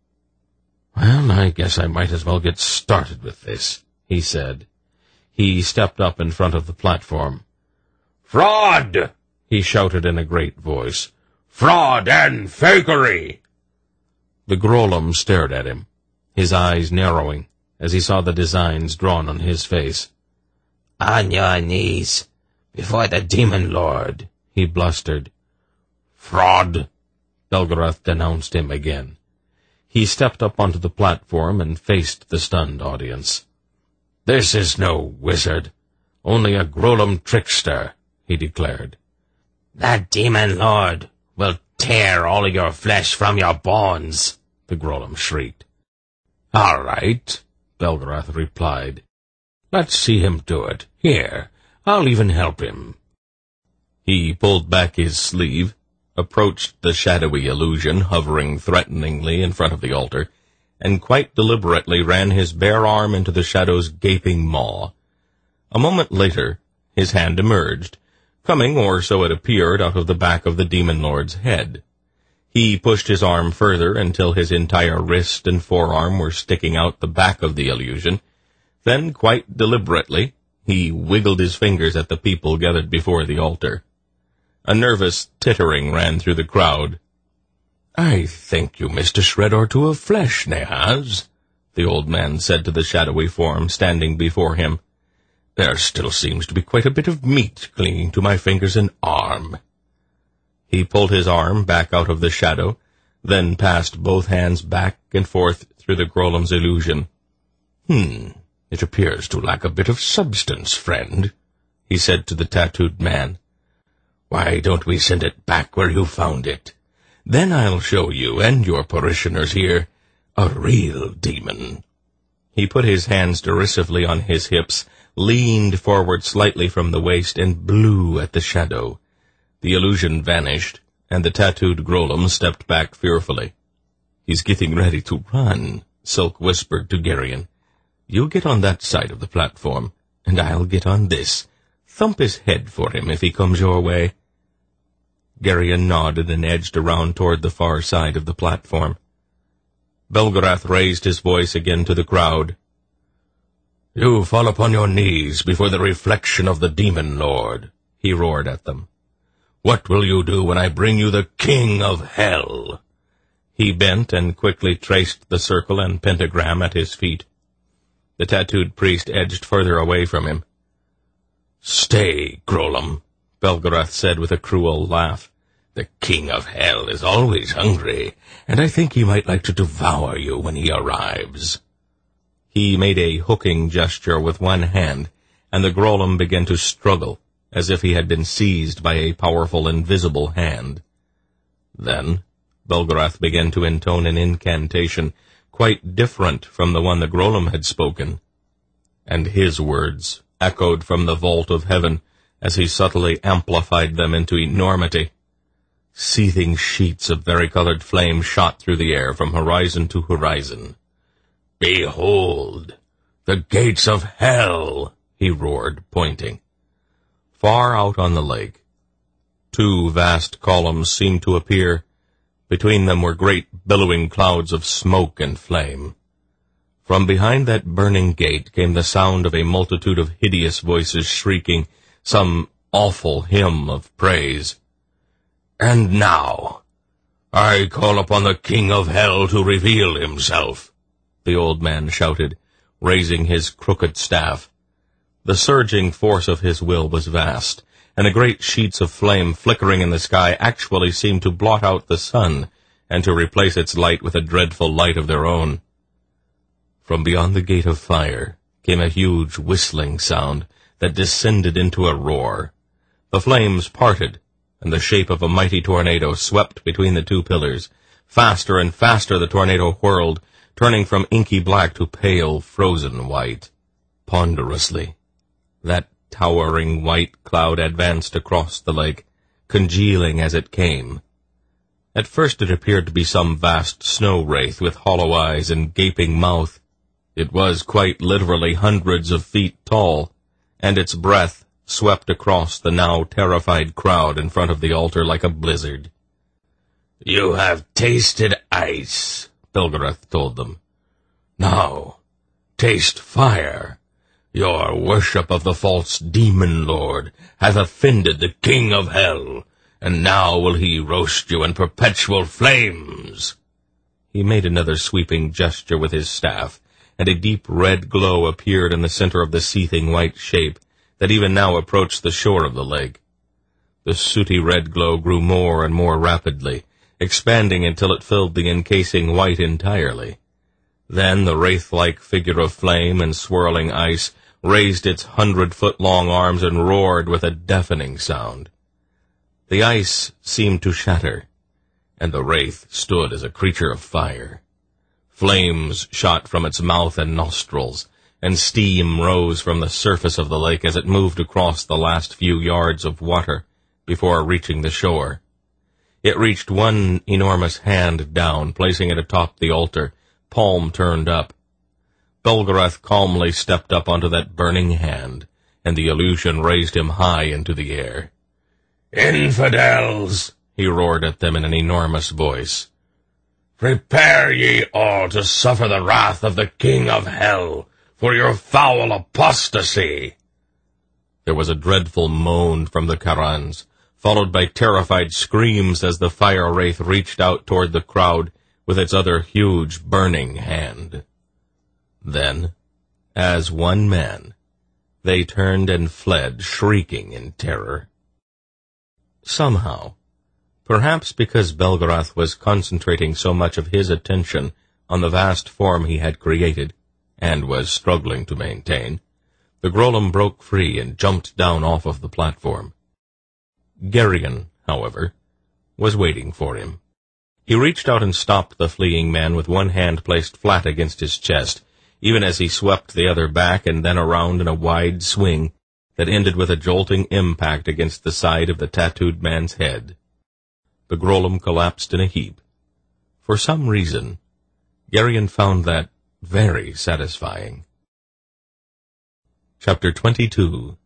Well, I guess I might as well get started with this, he said. He stepped up in front of the platform. Fraud! He shouted in a great voice. Fraud and fakery! The Grolem stared at him, his eyes narrowing as he saw the designs drawn on his face. On your knees, before the demon lord, he blustered. Fraud! Belgarath denounced him again. He stepped up onto the platform and faced the stunned audience. This is no wizard, only a Grolem trickster, he declared. That demon lord will tear all your flesh from your bones, the Grolem shrieked. All right, Belgarath replied. Let's see him do it. Here, I'll even help him. He pulled back his sleeve, approached the shadowy illusion hovering threateningly in front of the altar, and quite deliberately ran his bare arm into the shadow's gaping maw. A moment later, his hand emerged, coming, or so it appeared, out of the back of the demon lord's head. He pushed his arm further until his entire wrist and forearm were sticking out the back of the illusion. Then, quite deliberately, he wiggled his fingers at the people gathered before the altar. A nervous tittering ran through the crowd. "I think you missed a shred or two of flesh, Nehaz," the old man said to the shadowy form standing before him. "There still seems to be quite a bit of meat clinging to my fingers and arm." He pulled his arm back out of the shadow, then passed both hands back and forth through the Grolem's illusion. "Hmm, it appears to lack a bit of substance, friend," he said to the tattooed man. "Why don't we send it back where you found it? Then I'll show you and your parishioners here a real demon." He put his hands derisively on his hips, leaned forward slightly from the waist, and blew at the shadow. The illusion vanished, and the tattooed Grolem stepped back fearfully. "He's getting ready to run," Silk whispered to Geryon. "You get on that side of the platform, and I'll get on this. Thump his head for him if he comes your way." Geryon nodded and edged around toward the far side of the platform. Belgarath raised his voice again to the crowd. "You fall upon your knees before the reflection of the demon lord," he roared at them. "What will you do when I bring you the king of hell?" He bent and quickly traced the circle and pentagram at his feet. The tattooed priest edged further away from him. "Stay, Grolem," Belgarath said with a cruel laugh. "The king of hell is always hungry, and I think he might like to devour you when he arrives." He made a hooking gesture with one hand, and the Grolem began to struggle, as if he had been seized by a powerful invisible hand. Then Belgarath began to intone an incantation quite different from the one the Grolem had spoken, and his words echoed from the vault of heaven as he subtly amplified them into enormity. Seething sheets of varicolored flame shot through the air from horizon to horizon. "Behold, the gates of hell!" he roared, pointing. Far out on the lake, two vast columns seemed to appear. Between them were great billowing clouds of smoke and flame. From behind that burning gate came the sound of a multitude of hideous voices shrieking some awful hymn of praise. "And now, I call upon the king of hell to reveal himself," the old man shouted, raising his crooked staff. The surging force of his will was vast, and the great sheets of flame flickering in the sky actually seemed to blot out the sun and to replace its light with a dreadful light of their own. From beyond the gate of fire came a huge whistling sound that descended into a roar. The flames parted, and the shape of a mighty tornado swept between the two pillars. Faster and faster the tornado whirled, turning from inky black to pale, frozen white. Ponderously, that towering white cloud advanced across the lake, congealing as it came. At first it appeared to be some vast snow wraith with hollow eyes and gaping mouth. It was quite literally hundreds of feet tall, and its breath swept across the now terrified crowd in front of the altar like a blizzard. "You have tasted ice," Belgarath told them. "Now, taste fire. Your worship of the false demon lord hath offended the king of hell, and now will he roast you in perpetual flames." He made another sweeping gesture with his staff, and a deep red glow appeared in the center of the seething white shape that even now approached the shore of the lake. The sooty red glow grew more and more rapidly, expanding until it filled the encasing white entirely. Then the wraith-like figure of flame and swirling ice raised its hundred-foot-long arms and roared with a deafening sound. The ice seemed to shatter, and the wraith stood as a creature of fire. Flames shot from its mouth and nostrils, and steam rose from the surface of the lake as it moved across the last few yards of water before reaching the shore. It reached one enormous hand down, placing it atop the altar, palm turned up. Belgarath calmly stepped up onto that burning hand and the illusion raised him high into the air. "Infidels!" he roared at them in an enormous voice. "Prepare ye all to suffer the wrath of the King of Hell for your foul apostasy." There was a dreadful moan from the Karans, followed by terrified screams as the fire wraith reached out toward the crowd with its other huge burning hand. Then, as one man, they turned and fled, shrieking in terror. Somehow, perhaps because Belgarath was concentrating so much of his attention on the vast form he had created, and was struggling to maintain, the Grolem broke free and jumped down off of the platform. Geryon, however, was waiting for him. He reached out and stopped the fleeing man with one hand placed flat against his chest, even as he swept the other back and then around in a wide swing that ended with a jolting impact against the side of the tattooed man's head. The Grolem collapsed in a heap. For some reason, Geryon found that very satisfying. Chapter twenty-two.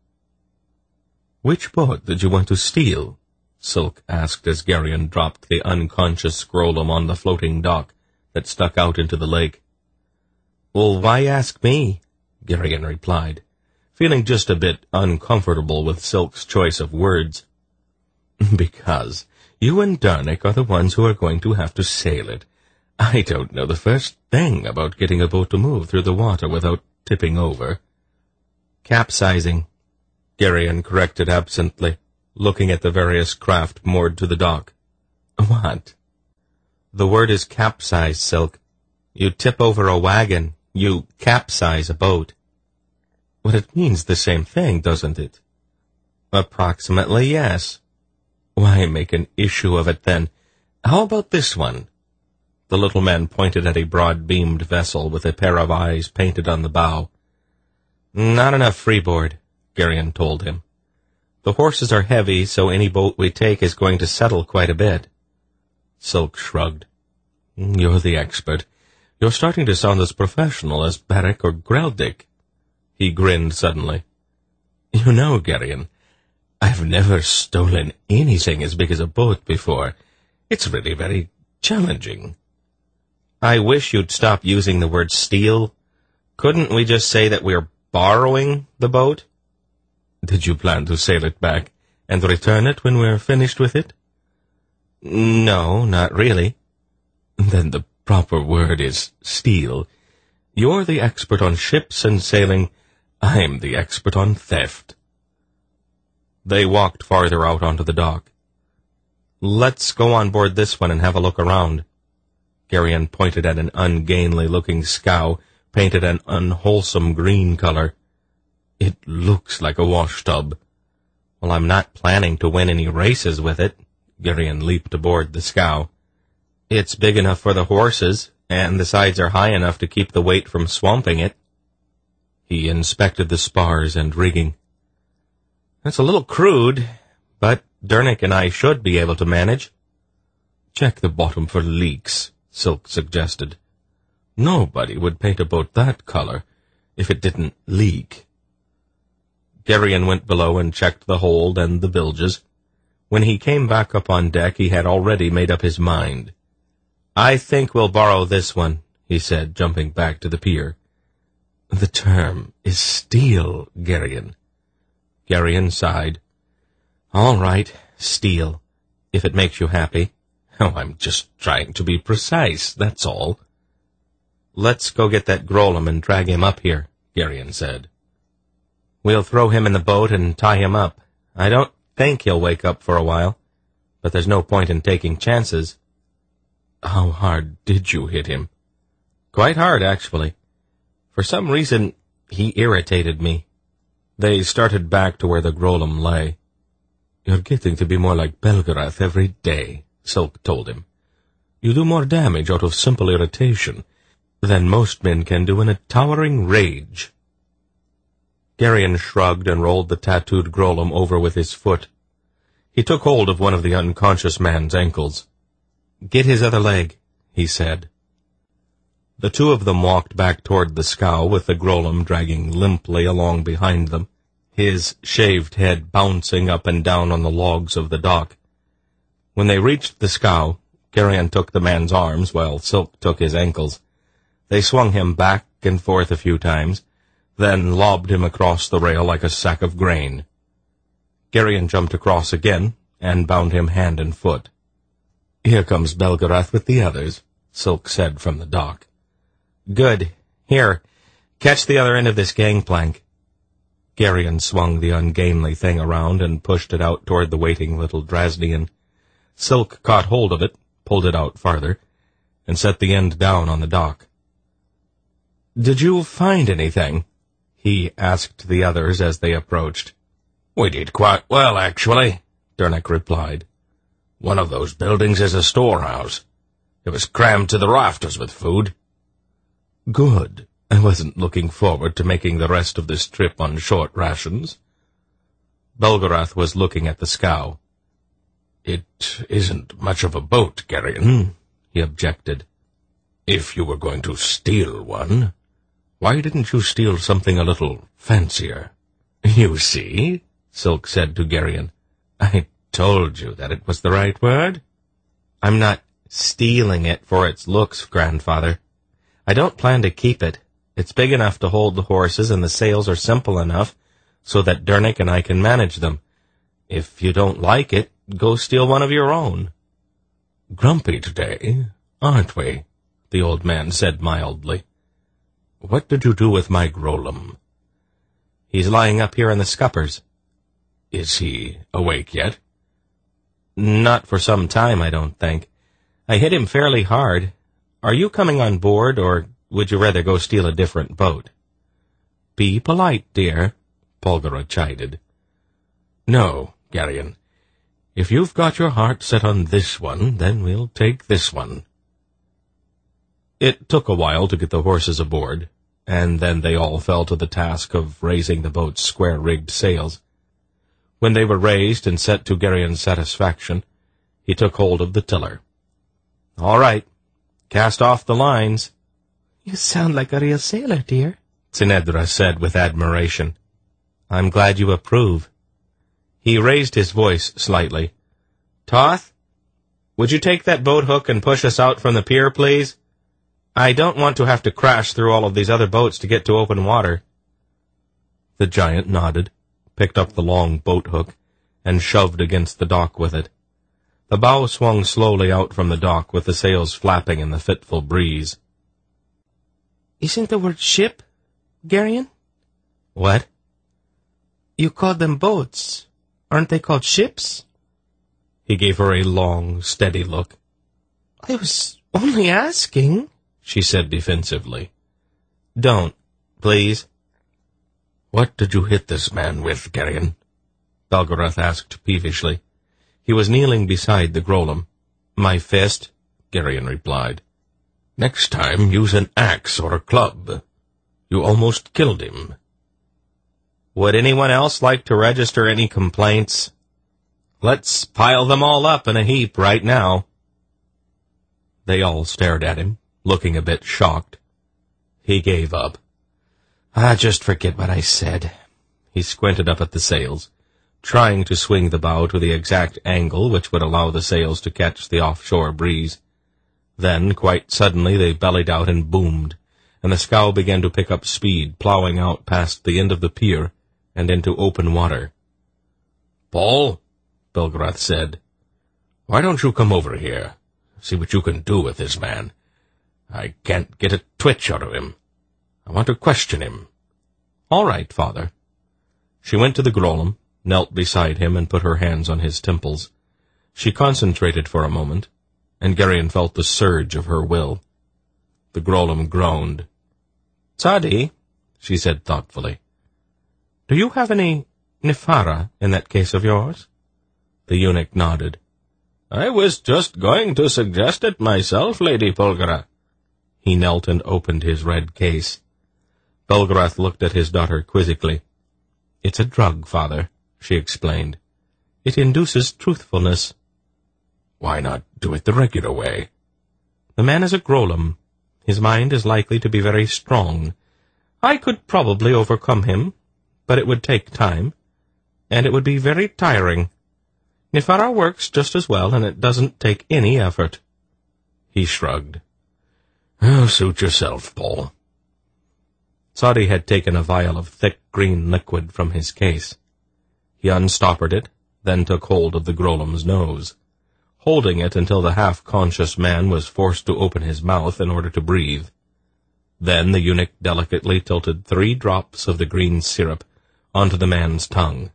"Which boat did you want to steal?" Silk asked as Geryon dropped the unconscious Grolem on the floating dock that stuck out into the lake. "Well, why ask me?" Geryon replied, feeling just a bit uncomfortable with Silk's choice of words. "Because you and Darnik are the ones who are going to have to sail it. I don't know the first thing about getting a boat to move through the water without tipping over." "Capsizing," Geryon corrected absently, looking at the various craft moored to the dock. "What?" "The word is capsize, Silk. You tip over a wagon, you capsize a boat." "But it means the same thing, doesn't it?" "Approximately, yes." "Why make an issue of it, then? How about this one?" The little man pointed at a broad-beamed vessel with a pair of eyes painted on the bow. "Not enough freeboard," Geryon told him. "The horses are heavy, so any boat we take is going to settle quite a bit." Silk shrugged. "You're the expert. You're starting to sound as professional as Beric or Greldik." He grinned suddenly. "You know, Geryon, I've never stolen anything as big as a boat before. It's really very challenging." "I wish you'd stop using the word steal. Couldn't we just say that we're borrowing the boat?" "Did you plan to sail it back and return it when we're finished with it?" "No, not really." "Then the proper word is steal. You're the expert on ships and sailing. I'm the expert on theft." They walked farther out onto the dock. "Let's go on board this one and have a look around." Geryon pointed at an ungainly-looking scow painted an unwholesome green color. "It looks like a washtub." "Well, I'm not planning to win any races with it." Geryon leaped aboard the scow. "It's big enough for the horses, and the sides are high enough to keep the weight from swamping it." He inspected the spars and rigging. "That's a little crude, but Darnik and I should be able to manage." "Check the bottom for leaks," Silk suggested. "Nobody would paint a boat that color if it didn't leak." Geryon went below and checked the hold and the bilges. When he came back up on deck, he had already made up his mind. "I think we'll borrow this one," he said, jumping back to the pier. "The term is steal, Geryon." Geryon sighed. "All right, steal, if it makes you happy. Oh, I'm just trying to be precise, that's all." "Let's go get that Grolem and drag him up here," Geryon said. "We'll throw him in the boat and tie him up. I don't think he'll wake up for a while, but there's no point in taking chances." "How hard did you hit him?" "Quite hard, actually. For some reason, he irritated me." They started back to where the Grolem lay. "You're getting to be more like Belgarath every day," Silk told him. "You do more damage out of simple irritation than most men can do in a towering rage." Geryon shrugged and rolled the tattooed Grolem over with his foot. He took hold of one of the unconscious man's ankles. "Get his other leg," he said. The two of them walked back toward the scow with the Grolem dragging limply along behind them. his shaved head bouncing up and down on the logs of the dock. When they reached the scow, Gerion took the man's arms while Silk took his ankles. They swung him back and forth a few times, then lobbed him across the rail like a sack of grain. Gerion jumped across again and bound him hand and foot. "Here comes Belgarath with the others," Silk said from the dock. "Good. Here, catch the other end of this gangplank." Gerion swung the ungainly thing around and pushed it out toward the waiting little Drasnian. Silk caught hold of it, pulled it out farther, and set the end down on the dock. "Did you find anything?" he asked the others as they approached. "We did quite well, actually," Dernick replied. "One of those buildings is a storehouse. It was crammed to the rafters with food." "Good. I wasn't looking forward to making the rest of this trip on short rations." Belgarath was looking at the scow. "It isn't much of a boat, Gerion," he objected. "If you were going to steal one, why didn't you steal something a little fancier?" "You see," Silk said to Gerion, "I told you that it was the right word. I'm not stealing it for its looks, grandfather. I don't plan to keep it. It's big enough to hold the horses, and the sails are simple enough so that Dernick and I can manage them. If you don't like it, go steal one of your own." "Grumpy today, aren't we?" the old man said mildly. "What did you do with my Grolem?" "He's lying up here in the scuppers." "Is he awake yet?" "Not for some time, I don't think. I hit him fairly hard. Are you coming on board, or would you rather go steal a different boat?" "Be polite, dear," Polgara chided. "No, Gerion. If you've got your heart set on this one, then we'll take this one." It took a while to get the horses aboard, and then they all fell to the task of raising the boat's square-rigged sails. When they were raised and set to Gerion's satisfaction, he took hold of the tiller. "All right, cast off the lines." "You sound like a real sailor, dear," Sinedra said with admiration. "I'm glad you approve." He raised his voice slightly. "Toth, would you take that boat hook and push us out from the pier, please? I don't want to have to crash through all of these other boats to get to open water." The giant nodded, picked up the long boat hook, and shoved against the dock with it. The bow swung slowly out from the dock with the sails flapping in the fitful breeze. "Isn't the word ship, Gerion?" "What?" "You called them boats. Aren't they called ships?" He gave her a long, steady look. "I was only asking," she said defensively. "Don't, please." "What did you hit this man with, Gerion?" Belgarath asked peevishly. He was kneeling beside the Grolem. "My fist," Gerion replied. "Next time use an axe or a club. You almost killed him." "Would anyone else like to register any complaints? Let's pile them all up in a heap right now." They all stared at him, looking a bit shocked. He gave up. "Ah, just forget what I said." He squinted up at the sails, trying to swing the bow to the exact angle which would allow the sails to catch the offshore breeze. Then, quite suddenly, they bellied out and boomed, and the scow began to pick up speed, plowing out past the end of the pier and into open water. "Paul," Belgarath said, "why don't you come over here? See what you can do with this man. I can't get a twitch out of him. I want to question him." "All right, father." She went to the Grolem, knelt beside him, and put her hands on his temples. She concentrated for a moment, and Gerion felt the surge of her will. The Grolem groaned. "Tzadi," she said thoughtfully, "do you have any Nefara in that case of yours?" The eunuch nodded. "I was just going to suggest it myself, Lady Polgara." He knelt and opened his red case. Belgarath looked at his daughter quizzically. "It's a drug, father," she explained. "It induces truthfulness." "Why not do it the regular way?" "The man is a Grolem. His mind is likely to be very strong. I could probably overcome him, but it would take time, and it would be very tiring. Nephara works just as well, and it doesn't take any effort." He shrugged. "Oh, suit yourself, Paul." Sadi had taken a vial of thick green liquid from his case. He unstoppered it, then took hold of the Grolem's nose, holding it until the half-conscious man was forced to open his mouth in order to breathe. Then the eunuch delicately tilted three drops of the green syrup onto the man's tongue.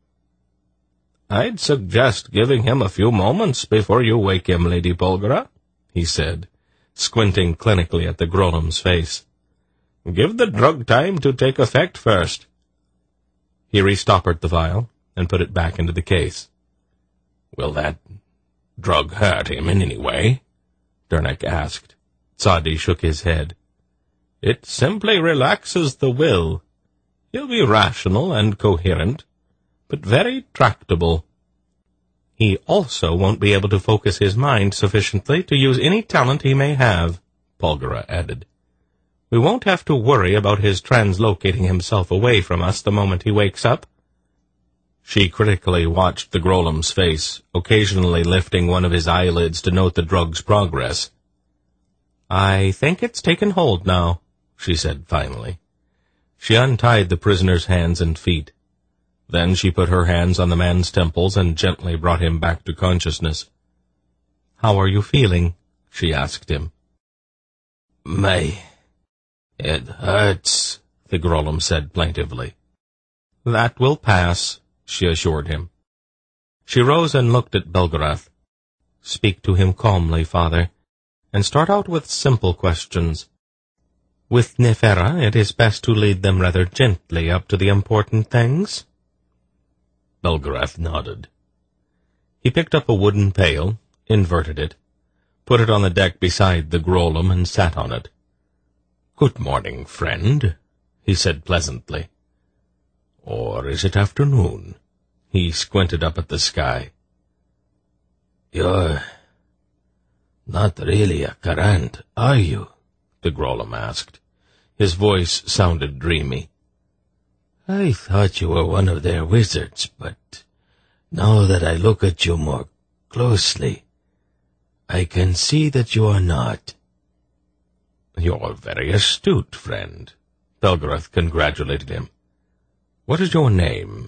"I'd suggest giving him a few moments before you wake him, Lady Polgara," he said, squinting clinically at the Grolem's face. "Give the drug time to take effect first." He restoppered the vial and put it back into the case. "Will that drug hurt him in any way?" Dernek asked. Sadi shook his head. "It simply relaxes the will. He'll be rational and coherent, but very tractable. He also won't be able to focus his mind sufficiently to use any talent he may have," Polgara added. "We won't have to worry about his translocating himself away from us the moment he wakes up." She critically watched the Grolem's face, occasionally lifting one of his eyelids to note the drug's progress. "I think it's taken hold now," she said finally. She untied the prisoner's hands and feet. Then she put her hands on the man's temples and gently brought him back to consciousness. "How are you feeling?" she asked him. "My... it hurts," the Grolem said plaintively. "That will pass," she assured him. She rose and looked at Belgarath. "Speak to him calmly, Father, and start out with simple questions. With Nephara, it is best to lead them rather gently up to the important things." Belgarath nodded. He picked up a wooden pail, inverted it, put it on the deck beside the Grolem, and sat on it. "Good morning, friend," he said pleasantly. "Or is it afternoon?" He squinted up at the sky. "You're not really a Karant, are you?" the Grolem asked. His voice sounded dreamy. "I thought you were one of their wizards, but now that I look at you more closely, I can see that you are not." "You're very astute, friend," Belgarath congratulated him. "What is your name?"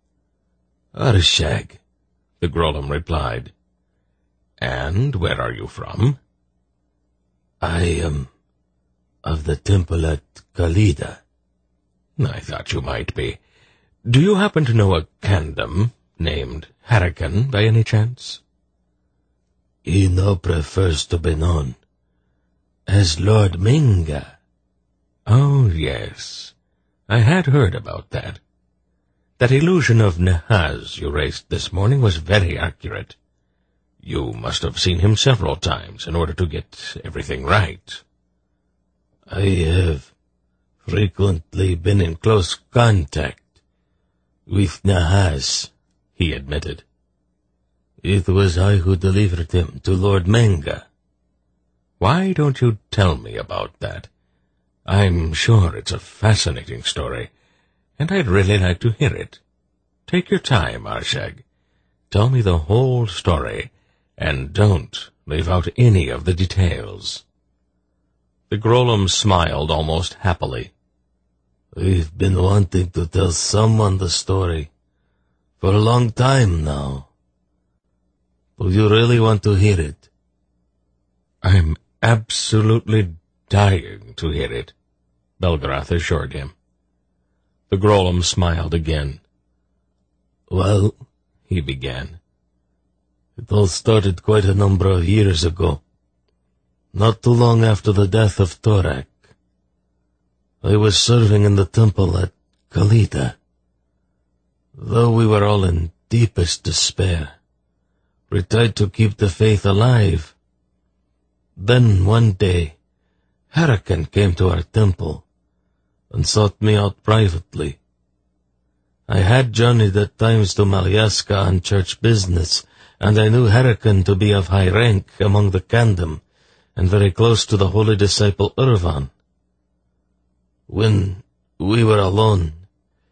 "Arshag," the Grolem replied. "And where are you from?" "I am of the temple at Khalida." "I thought you might be. Do you happen to know a Kandam named Harakan by any chance?" "He now prefers to be known as Lord Minga." "Oh, yes. I had heard about that. That illusion of Nahaz you raised this morning was very accurate. You must have seen him several times in order to get everything right." "I have frequently been in close contact with Nahaz," he admitted. "It was I who delivered him to Lord Menga." "Why don't you tell me about that? I'm sure it's a fascinating story, and I'd really like to hear it. Take your time, Arshag. Tell me the whole story, and don't leave out any of the details." The Grolem smiled almost happily. "We've been wanting to tell someone the story for a long time now. Do you really want to hear it?" "I'm absolutely dying to hear it," Belgarath assured him. The Grolem smiled again. "Well," he began, "it all started quite a number of years ago, not too long after the death of Torak. I was serving in the temple at Khalida. Though we were all in deepest despair, we tried to keep the faith alive. Then one day, Harakan came to our temple and sought me out privately. I had journeyed at times to Malyaska on church business, and I knew Harakan to be of high rank among the Kandam and very close to the holy disciple Urvan. When we were alone,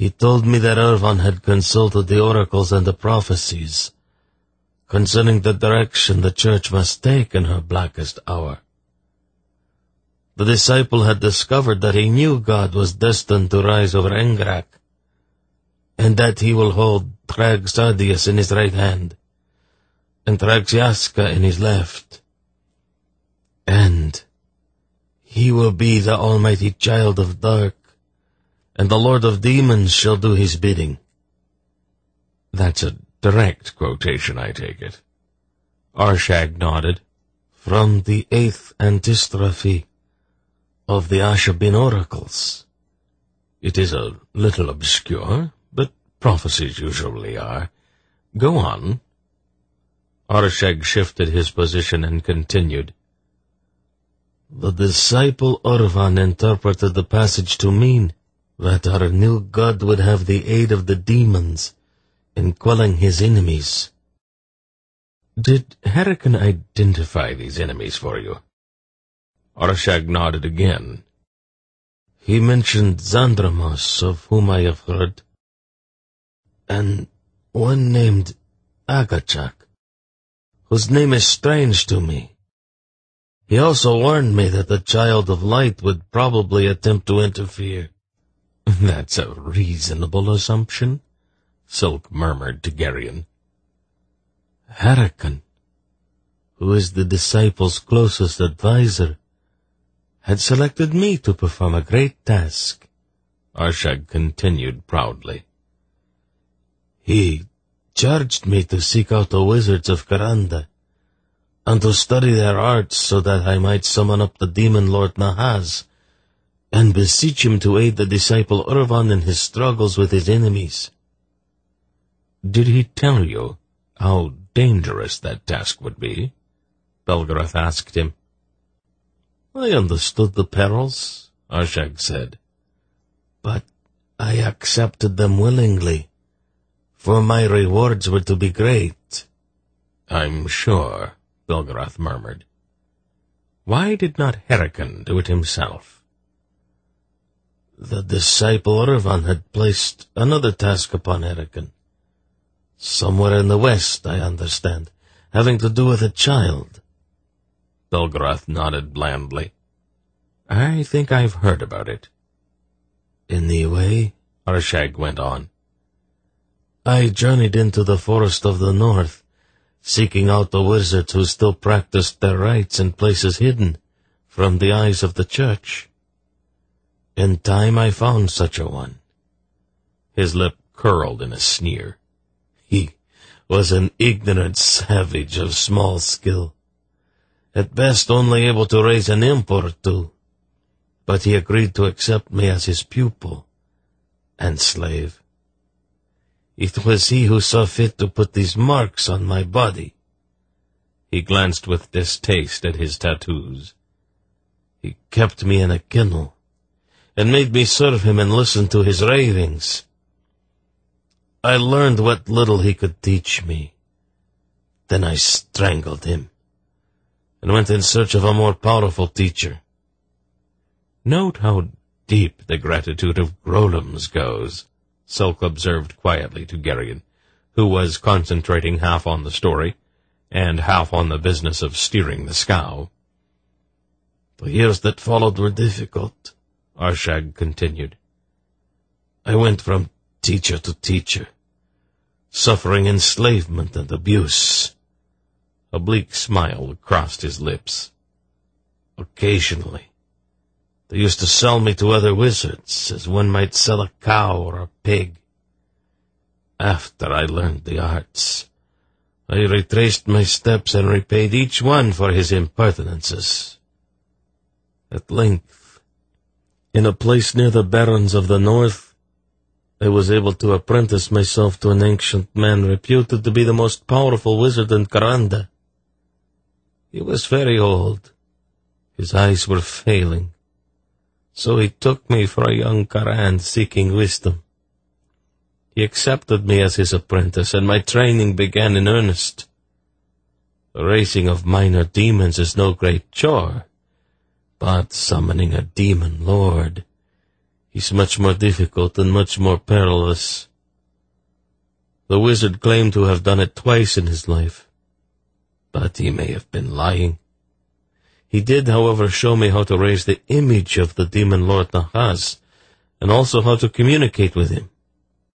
He told me that Irvan had consulted the oracles and the prophecies concerning the direction the church must take in her blackest hour. The disciple had discovered that he knew God was destined to rise over Engrak, and that he will hold Thrag Sardius in his right hand, and Thragsiaska in his left. And he will be the almighty child of dark, and the Lord of demons shall do his bidding. That's a direct quotation, I take it. Arshag nodded. From the eighth antistrophe of the Ashabin oracles. It is a little obscure, but prophecies usually are. Go on. Arshag shifted his position and continued. The disciple Irvan interpreted the passage to mean that our new god would have the aid of the demons in quelling his enemies. Did Herakan identify these enemies for you? Arshag nodded again. He mentioned Zandramas, of whom I have heard, and one named Agachak, whose name is strange to me. He also warned me that the Child of Light would probably attempt to interfere. That's a reasonable assumption, Silk murmured to Geryon. Herakan, who is the disciple's closest advisor, had selected me to perform a great task, Arshag continued proudly. He charged me to seek out the wizards of Karanda, and to study their arts so that I might summon up the demon lord Nahaz, and beseech him to aid the disciple Irvan in his struggles with his enemies. Did he tell you how dangerous that task would be? Belgarath asked him. I understood the perils, Arshag said, but I accepted them willingly, for my rewards were to be great. I'm sure, Belgarath murmured. Why did not Herakan do it himself? The disciple Irvan had placed another task upon Herakan, somewhere in the west, I understand, having to do with a child. Belgarath nodded blandly. I think I've heard about it. Anyway, Arshag went on, I journeyed into the forest of the north, seeking out the wizards who still practiced their rites in places hidden from the eyes of the church. In time I found such a one. His lip curled in a sneer. He was an ignorant savage of small skill, at best only able to raise an imp or two, but he agreed to accept me as his pupil and slave. It was he who saw fit to put these marks on my body. He glanced with distaste at his tattoos. He kept me in a kennel, and made me serve him and listen to his ravings. I learned what little he could teach me. Then I strangled him, and went in search of a more powerful teacher. Note how deep the gratitude of Grolums goes, Silk observed quietly to Geryon, who was concentrating half on the story, and half on the business of steering the scow. The years that followed were difficult, Arshag continued. I went from teacher to teacher, suffering enslavement and abuse. A bleak smile crossed his lips. Occasionally, they used to sell me to other wizards, as one might sell a cow or a pig. After I learned the arts, I retraced my steps and repaid each one for his impertinences. At length, in a place near the barrens of the north, I was able to apprentice myself to an ancient man reputed to be the most powerful wizard in Karanda. He was very old. His eyes were failing. So he took me for a young Karan seeking wisdom. He accepted me as his apprentice, and my training began in earnest. The raising of minor demons is no great chore, but summoning a demon lord He's much more difficult and much more perilous. The wizard claimed to have done it twice in his life, but he may have been lying. He did, however, show me how to raise the image of the demon Lord Nahas, and also how to communicate with him.